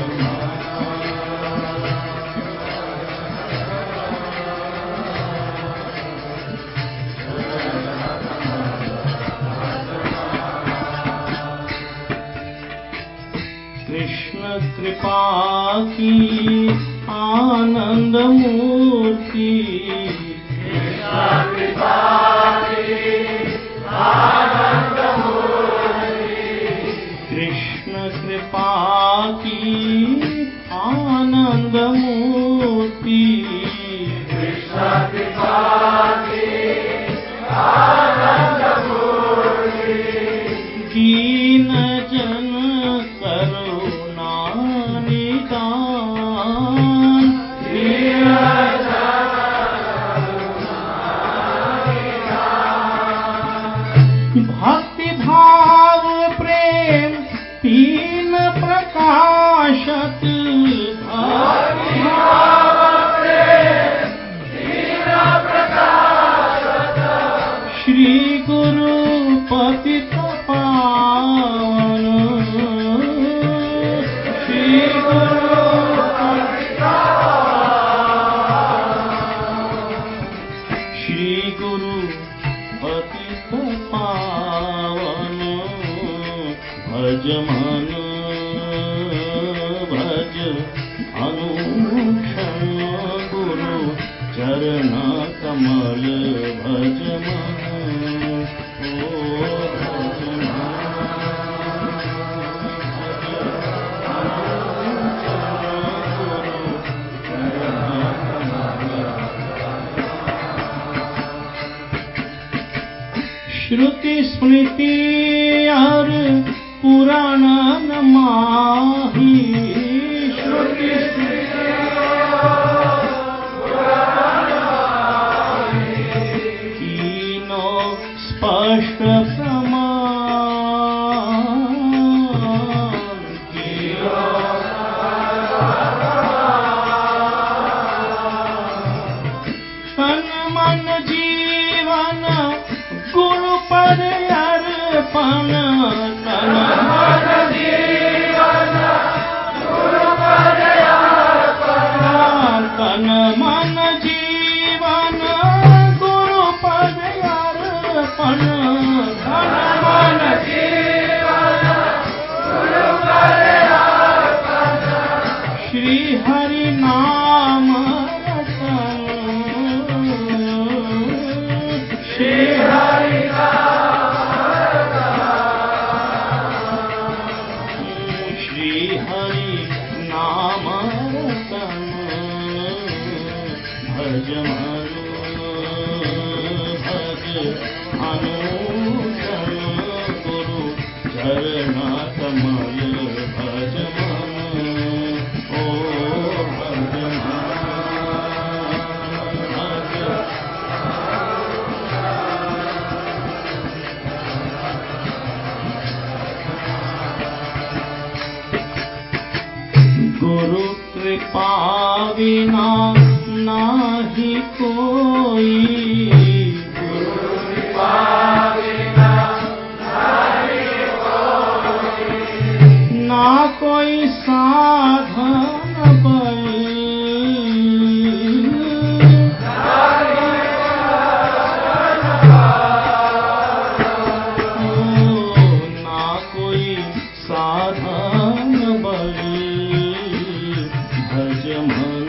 कृष्ण कृपा की आनंद मूर्ति, कृष्ण कृपा की आनंद मूर्ति, कृष्ण कृपा की आनंद मूर्ति, कृष्ण कृपा की आनंद मूर्ति। दीन जन करुणा प्रकाशत श्री गुरु पतित पावन श्री गुरु श्री गुरु पतित पावन भज मन भज अनुक्षण गुरु चरण कमल भज मन ओ भज श्रुति स्मृति और पुराण न माही श्रुति स्मृति कीनो स्पष्ट प्रमाण कीनो तन मन जीवन गुरु पद अर्पण तन मन जीवन गुरु पद अर्पण तन मन जीवन गुरु पद अर्पण तन मन जीवन गुरु पद अर्पण श्री हरि नाम रतन श्री हरि श्री हरि नाम रतन भज मन भज अनुक्षण गुरु चरण कमल भज मन ओ भज गुरु कृपा बिना नाही कोई गुरु कृपा बिना नाही कोई ना कोई साधन बल ना कोई साधन बल भज मन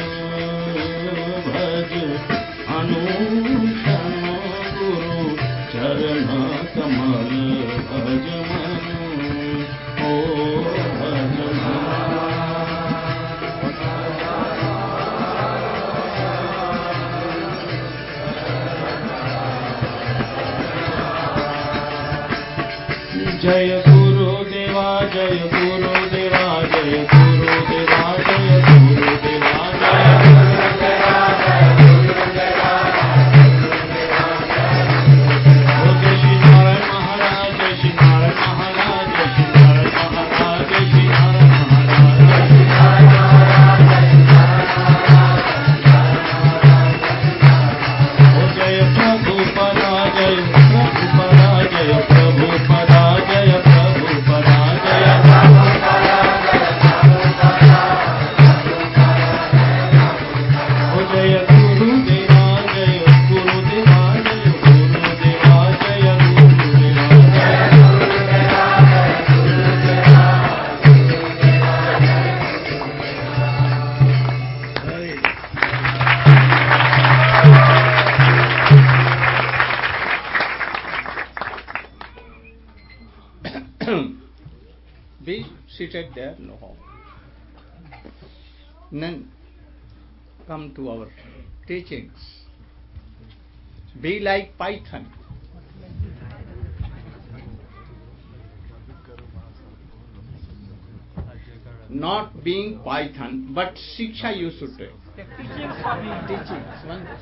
भज अनुक्षण गुरु चरण कमल भज मन ओ भज जय गुरुदेवा जय गुरुदेवा जय गुरुदेवा जय गुरुदेवा जय गुरुदेवा ओ जय श्री नारायण महाराज जय श्री नारायण महाराज जय श्री नारायण महाराज जय श्री नारायण महाराज जय श्री नारायण महाराज ओ जय प्रभु पदा जय प्रभु पदा जय प्रभु पदा जय प्रभु पदा जय प्रभु पदा ओ जय गुरुदेवा जय गुरुदेवा जय गुरुदेवा जय गुरुदेवा जय गुरुदेवा जय गुरुदेवा Be seated there, no harm. Then come to our teachings. Be like Python. Not being Python, but Shiksha you should take. Teachings.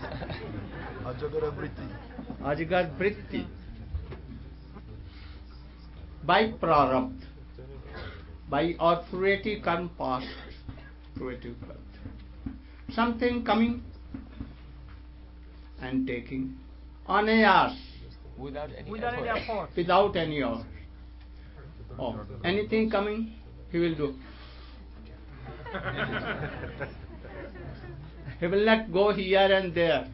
Ajagar Vritti. By Prarabdha. by our fruitive karma past, fruitive karma. Something coming and taking unayas, Without any Without any effort. effort. without any effort. Oh, anything coming, he will do. He will not go here and there.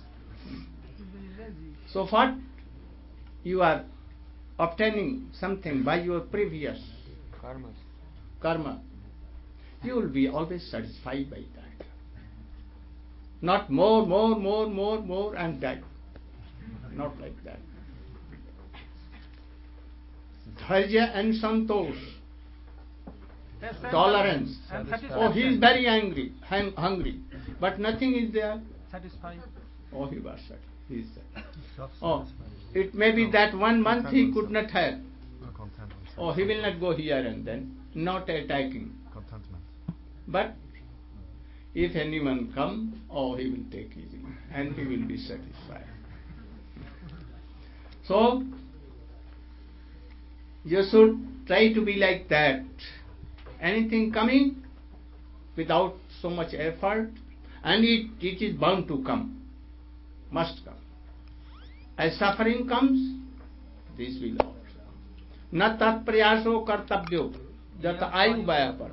So what you are obtaining something by your previous Karmas. karma, you will be always satisfied by that. Not more, and that. Not like that. Dharya and santosh, tolerance. And Oh, satisfaction. he is very angry, hungry, but nothing is there. Satisfied. Oh, he was sad. He is sad. Oh, it may be that 1 month he could not have. Oh, he will not go here and then, not attacking. Contentment. But if anyone come, oh, he will take easy and he will be satisfied. So, you should try to be like that. Anything coming without so much effort, and it is bound to come, must come. As suffering comes, this will also. Na tat prayaso kartabyo, jata ayu vayapar.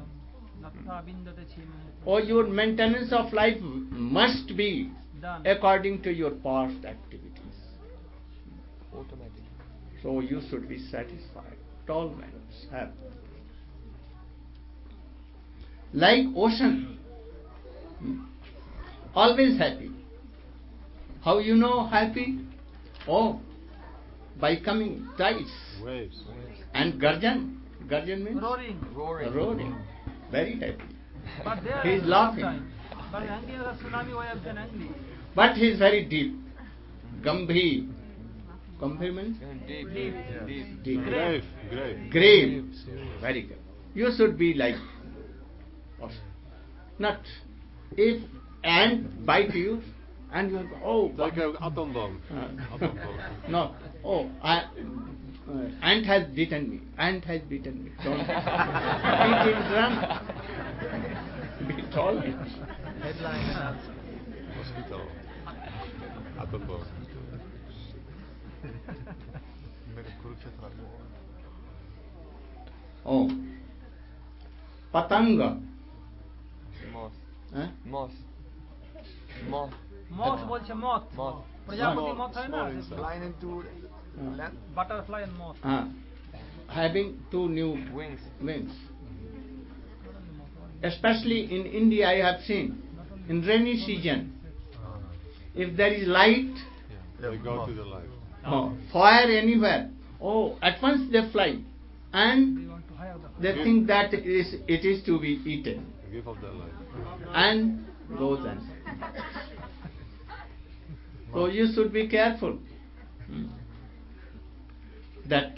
Or your maintenance of life must be Done. according to your past activities. Automatic. So you should be satisfied. Tolerance, happy. Like ocean, always happy. How you know happy? Oh, by coming tides Waves. and garjan. Garjan means Roaring. roaring. Very happy. But there He is at laughing. some time. But angry as a tsunami waves and angry. But he is very deep. Gambhir. Gambhir means Deep. deep. Grave. Grave. Very good. You should be like ocean. Not if ant bite you and you go, oh, Like an atom bomb. no, oh, ant has bitten me. Ant has bitten me. Don't beat him, run. Be tolerant. Headline. Mosquito. Atom bomb. Oh, patanga. Moth. Eh? Moth. Moth বলছে moth. Moth. প্রজাপতি moth হয় না? Flying into land. Butterfly and moth. Having two new Wings. Especially in India, I have seen in rainy season, if there is light, They go to the light. fire anywhere, oh, at once they fly and They want to hire the they think that it is to be eaten Give up their life. and goes and. So you should be careful that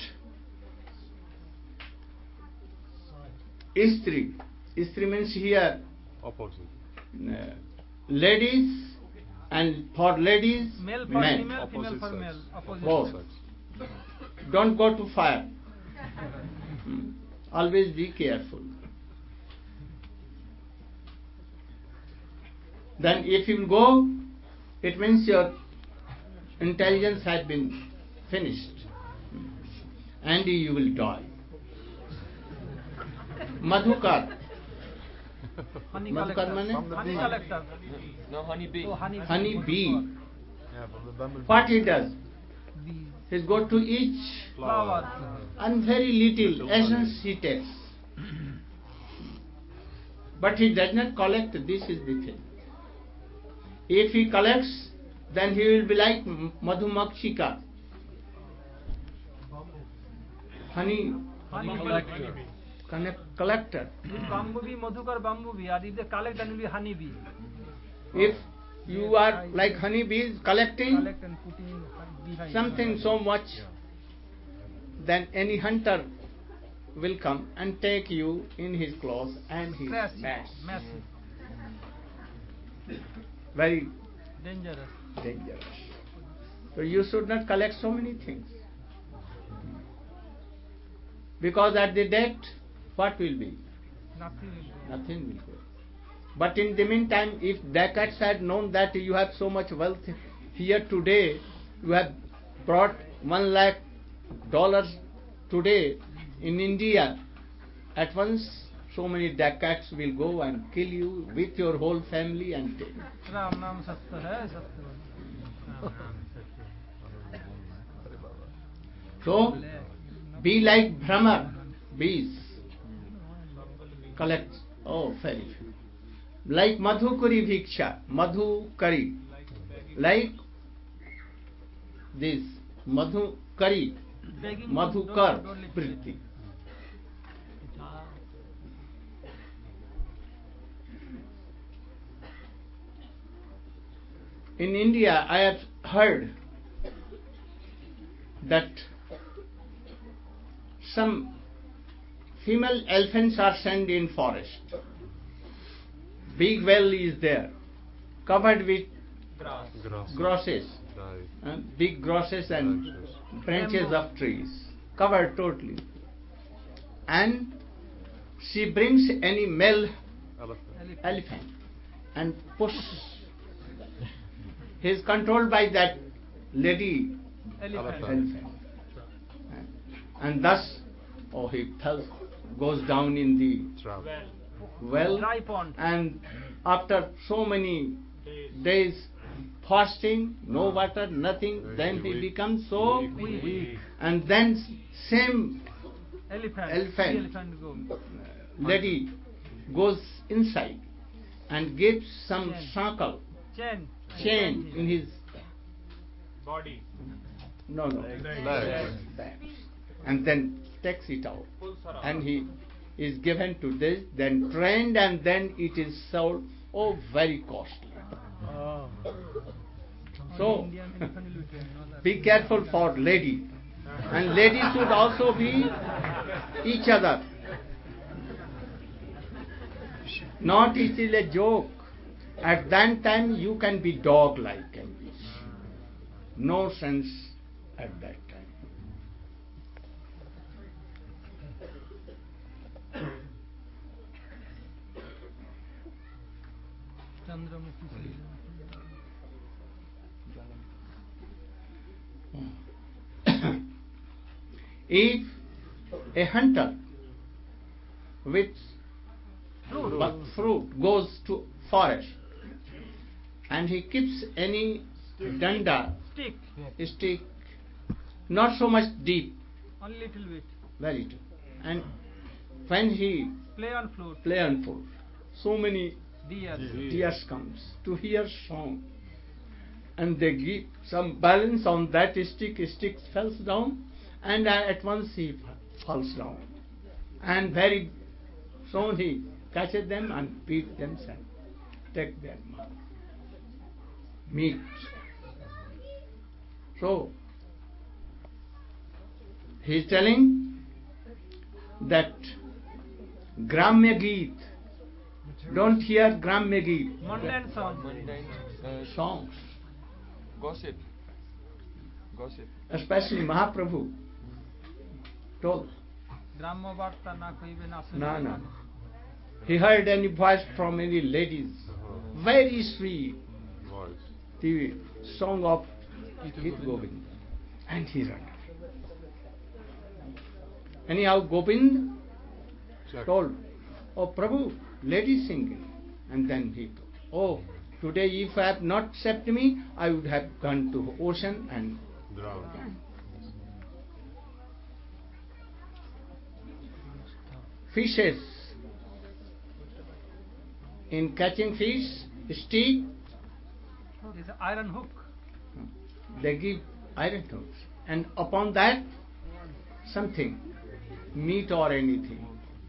Istri means here Opposite. ladies, and for ladies, male for men. female, female Opposite for sex. male. Opposite Both. sex. Don't go to fire. Always be careful. Then if you go, it means your intelligence has been finished and you will die. Madhukar. Honey Madhukar collector. means Honey collector. No, honeybee. Oh, honey. honey bee. Yeah, from the bumblebee. What he does? Bees. He go to each Flower. and very little essence he takes. But he does not collect. This is the thing. If he collects, then he will be like Madhumakshika. Honey collector. This bumblebee, Madhukar bumblebee, and if they collect, then will be honeybee. If you are like honeybees collecting Collect and putting in beehive. something so much, then any hunter will come and take you in his claws and his Stress. mass. Massive. Very Dangerous. dangerous. So you should not collect so many things. Because at the death, what will be? Nothing will go. Nothing will go. But in the meantime, if Descartes had known that you have so much wealth here today, you have brought $1 lakh today in India, at once so many Descartes will go and kill you with your whole family and take. Ram नाम सत्य है सत्य So, be like Brahma, bees, collect, very few. Like Madhukari Bhiksha, Madhukari, like this Madhukari, Madhukar Vritti. In India, I have heard that some female elephants are sent in forest. Big well is there, covered with grasses, big grasses and branches of trees, covered totally. And she brings any male elephant and pushes. He is controlled by that lady elephant. And thus, he goes down in the well, Dry pond. and after so many days fasting, no water, nothing, then he becomes so weak. And then same elephant go. lady goes inside and gives some shankle, chain in his body. No. Legs. And then takes it out. And he is given to this, then trained, and then it is sold. Very costly. So, be careful for lady. And ladies should also be each other. Not it is a joke. At that time you can be dog-like and be no sense at that time. If a hunter with fruit goes to forest and he keeps any danda, stick, not so much deep, only little bit, very little, and when he play on flute, so many deers comes to hear song, and they give some balance on that stick falls down, and at once he falls down, and very soon he catches them and beat them and take their meat. So he is telling that Gramya Geet, don't hear Gramya Geet, mundane songs, gossip. Especially Mahaprabhu told, no. He heard any voice from any ladies, very sweet, the song of Git Govind, and he ran away. Anyhow, Govind told, Prabhu, ladies singing. And then he told, today if I have not accepted me, I would have gone to ocean and drowned. Fishes, in catching fish, stick, is iron hook. They give iron hooks, and upon that something, meat or anything.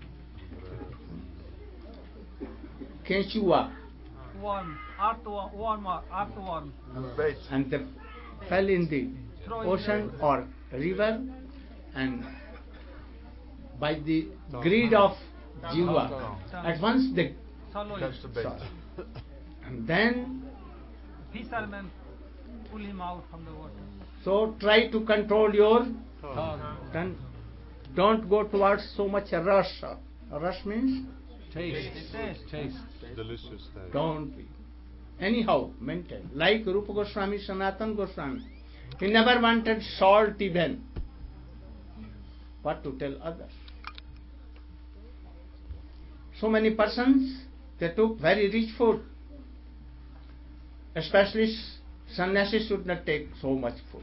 Kenchua. Worm, earthworm. And they fell in the ocean or river, and by the greed of Jiva, at once they Catch the bait. and then Fishermen pull him out from the water. so try to control your tongue. Don't go towards so much rush Ras means Taste. Taste. Delicious taste. don't be. Anyhow, maintain. Like Rupa Goswami, Sanatana Goswami. He never wanted salt even. What to tell others? So many persons, they took very rich food. Especially sannyasis should not take so much food.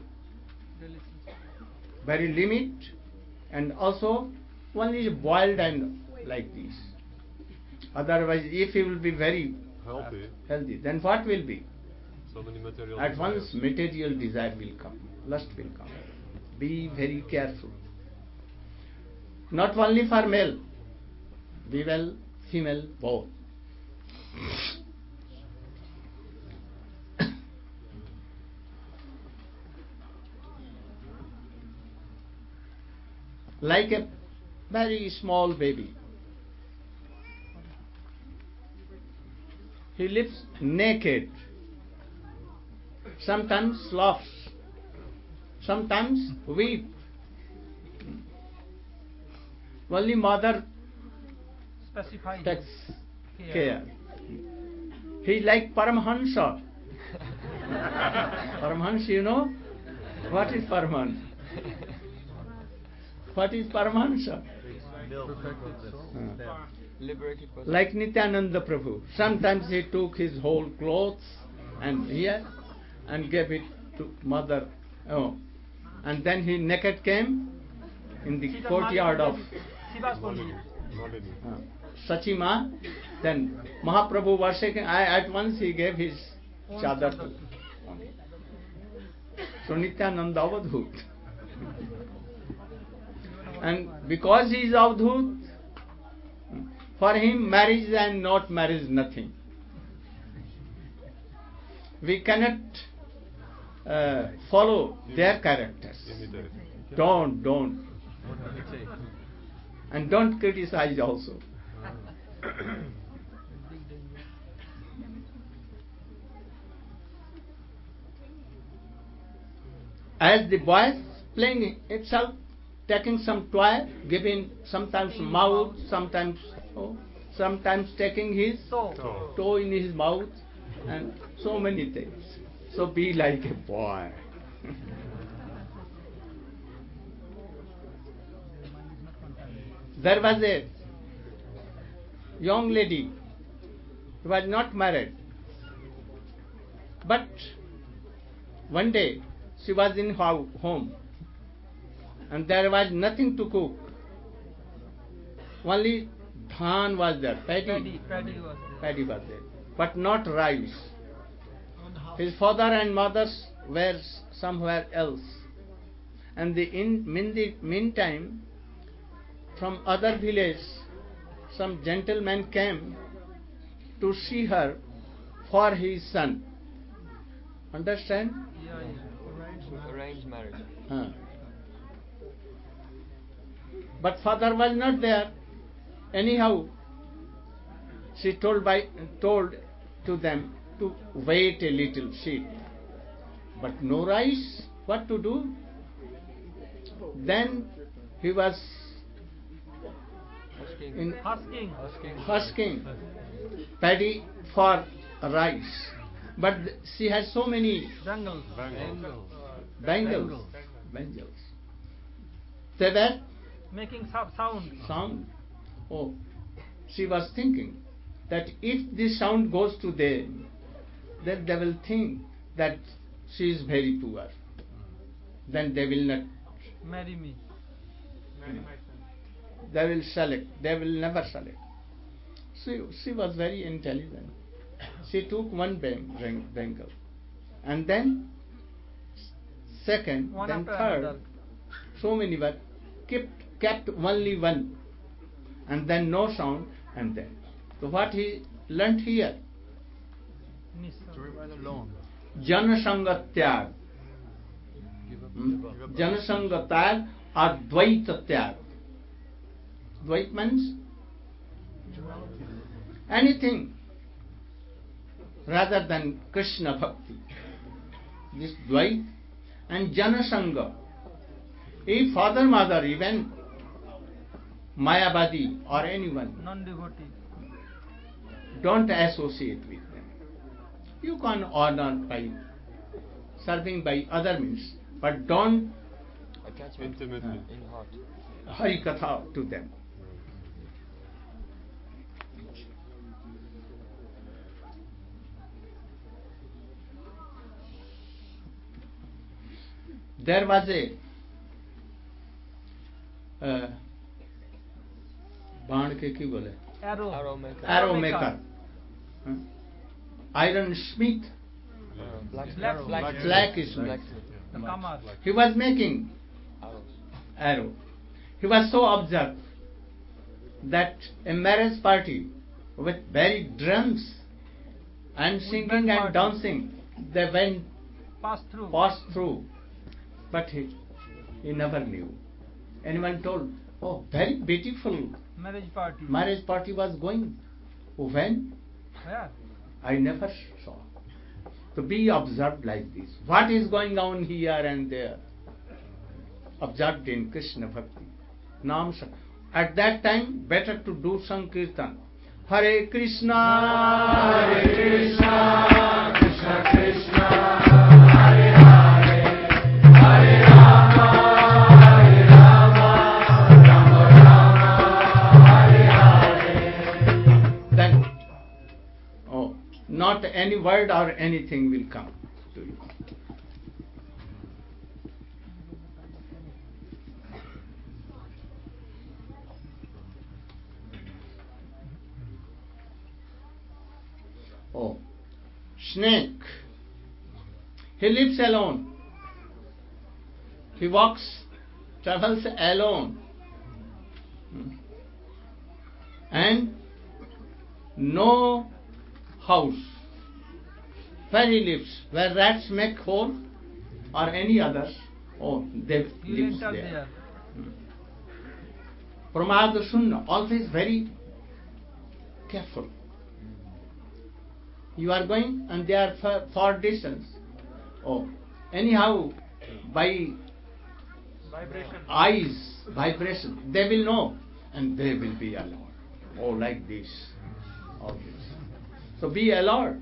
Very limit, and also one is boiled and like this. Otherwise, if he will be very healthy, then what will be? So many material At once desires. material desire will come, lust will come. Be very careful. Not only for male, be well, female, both. Like a very small baby. He lives naked, sometimes laughs, sometimes weep. Only mother Specify takes his care. He like Paramahansa. Paramahansa, you know? What is Paramahansa? What is Paramahansa? Liberated person. Like Nityananda Prabhu. Sometimes he took his whole clothes and here and gave it to mother. Oh. And then he naked came in the courtyard of Sachima. Then Mahaprabhu was shaking. At once he gave his chadar to. So Nityananda Avadhut. And because he is Avadhut, for him marriage and not marriage nothing. We cannot follow their characters. Imitate. Don't. And don't criticize also. As the boy playing itself, taking some toy, giving sometimes mouth, sometimes taking his toe in his mouth, and so many things. So be like a boy. There was a young lady who was not married, but one day she was in her home and there was nothing to cook. Only dhan was there, paddy was there, but not rice. His father and mother were somewhere else. And in the meantime, from other village, some gentleman came to see her for his son. Understand? Arranged marriage. But father was not there. Anyhow, she told to them to wait a little, sit. But no rice, what to do? Then he was husking paddy for rice. But she had so many bangles. They were making sound. Oh, she was thinking that if this sound goes to them, then they will think that she is very poor. Then they will not marry me. Marry my son. They will select. They will never select. She was very intelligent. She took one bangle, and then second, one then after third. another. So many were kept only one, and then no sound, and then. So what he learnt here? To remain alone. Janasanga tyag. Janasanga tyag or Dvaita tyag. Dvait means anything rather than Krishna Bhakti. This Dvait and Janasanga. If father, mother, even Mayavadi or anyone, Non-devotee. don't associate with them. You can honor by serving by other means, but don't Attachment Intimately. in heart. Hari Katha to them. There was a बाण के की बोले Arrow. arrow maker, iron smith, blacksmith. The Kamar. He was making arrow. He was so observed that a marriage party with very drums and singing and dancing, they went Passed through. but he never knew. Anyone told, oh, very beautiful Marriage party was going. When? Where? I never saw. To be observed like this. What is going on here and there? Observed in Krishna Bhakti. Nam. At that time, better to do Sankirtan. Hare Krishna, Krishna Krishna, Hare Hare, Hare Rama, Rama Rama, Hare Hare. Then, not any word or anything will come to you. Oh, snake. He lives alone. He walks, travels alone. And no house. Where he lives, where rats make hole or any others, they live there. Pramad Shunna, always very careful. You are going and they are far distance. Anyhow, by vibration, they will know and they will be alert. Like this. So be alert.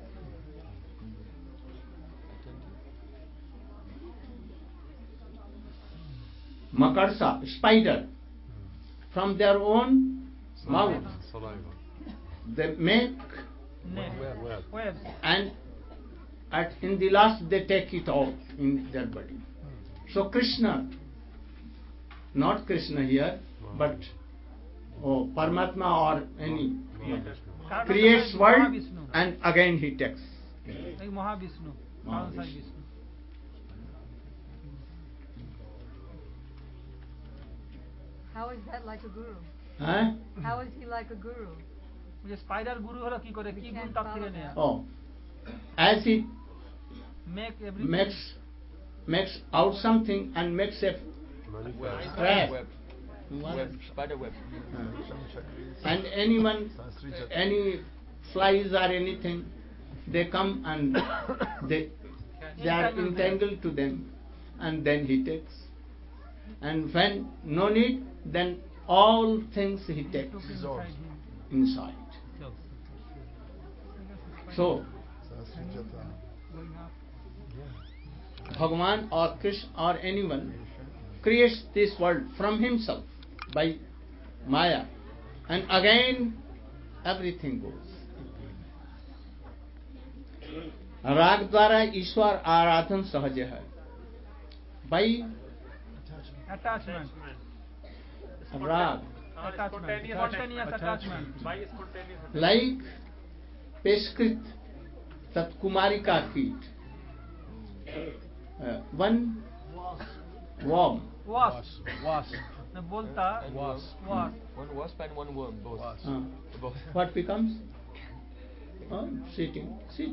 Makarsa, spider, from their own mouth, Saliva. they make webs. And in the last they take it out in their body. So Krishna, not Krishna here, but Paramatma or any, creates world and again he takes. Like Mahavishnu. How is that like a guru? Huh? How is he like a guru? Spider guru holo ki kore ki gun tak theke neya. As he Make everything. makes out something and makes a trap. Spider web. And any flies or anything, they come and they are entangled to them, and then he takes. And when no need, then all things he takes inside. So, Bhagavan or Krishna or anyone creates this world from himself by Maya, and again everything goes. राग द्वारा ईश्वर आराधन सहज है. By attachment. Rag. Spontaneous attachment. By spontaneous. Like Peshkrit, that Kumarika feet. One worm. Wasp. Bolta. Wasp. One wasp and one worm, both. Both. What becomes? Sitting.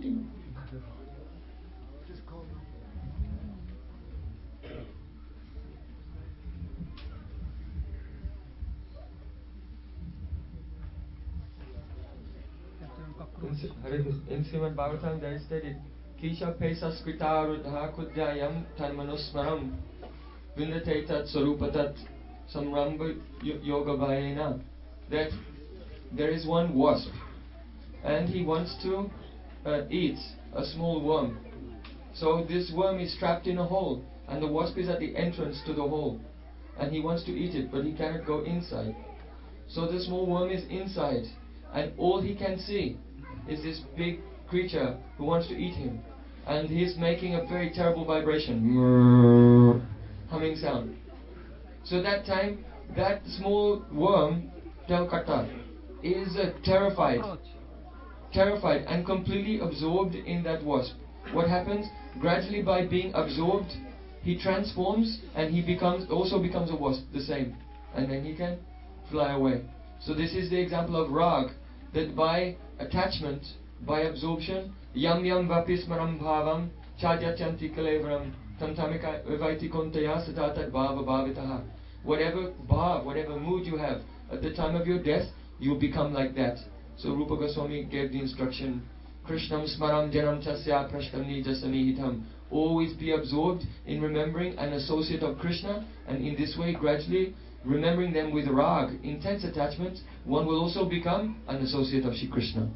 In Srimad Bhagavatam there is stated, Kisha Pesa Skrita Rudha Kudyayam Tanmanusmaram Vindate Tat Sarupatat Samramba Yoga Bhayena, that there is one wasp and he wants to eat a small worm. So this worm is trapped in a hole and the wasp is at the entrance to the hole and he wants to eat it, but he cannot go inside. So the small worm is inside and all he can see is this big creature who wants to eat him, and he's making a very terrible vibration, humming sound. So that time, that small worm, Telkata, is terrified and completely absorbed in that wasp. What happens? Gradually, by being absorbed, he transforms and he also becomes a wasp, the same, and then he can fly away. So this is the example of rag, that by attachment, by absorption, yam yam vapismaram bhavam chajachanti kalevaram tamtamika evaiti kontaya satatat bhava bhavitaha. Whatever bhav, whatever mood you have at the time of your death, you become like that. So Rupa Goswami gave the instruction, Krishnam smaram janam chasya prashtam nijasamihitam. Always be absorbed in remembering an associate of Krishna, and in this way gradually remembering them with rag, intense attachment, one will also become an associate of Shri Krishna.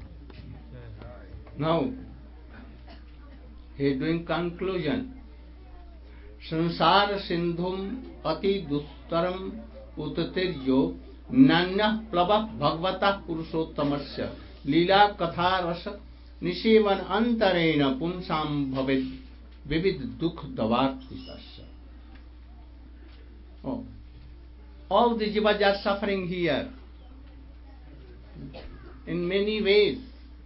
Now, he is doing conclusion. Sansara sindhum ati dustaram utatiryo nanya plava bhagavata purushottamasya lila katha rasa nishevan antarena punsam bhavet vivid dukh davartisasya. Oh. All the jivas are suffering here in many ways,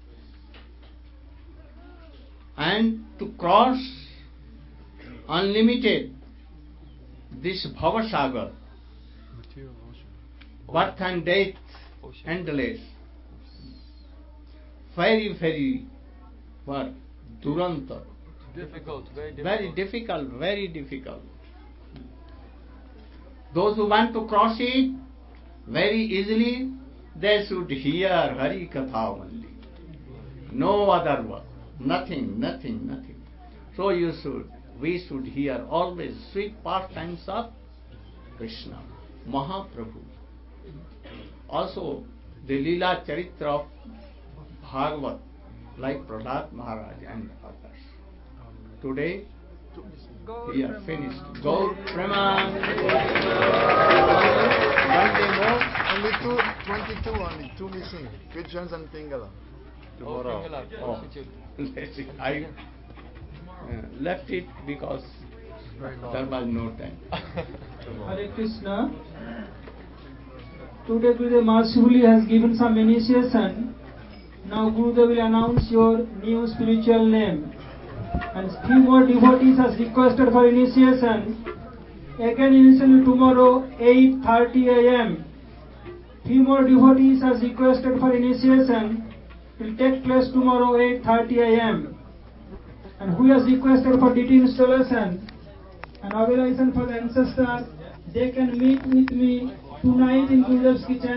and to cross unlimited this Bhavasagar, birth and death, endless, very, very what? Duranta. Difficult, very difficult. Very difficult. Those who want to cross it very easily, they should hear Hari Katha only. No other word. Nothing. So we should hear always sweet pastimes of Krishna, Mahaprabhu. Also the Leela Charitra of Bhagavat, like Prahlad Maharaj and others. Today we are finished. Gaur Preman. One day more. Only 22 only, 2 missing. Pigeons and Pingala. Tomorrow. I left it because there was no time. Hare Krishna. Today Gurudev mercifully has given some initiation. Now Gurudev will announce your new spiritual name. And few more devotees has requested for initiation. Again initially tomorrow 8:30 a.m. Few more devotees has requested for initiation. Will take place tomorrow 8:30 a.m. And who has requested for deity installation and adoration for the ancestors, they can meet with me tonight in Gurudev's kitchen.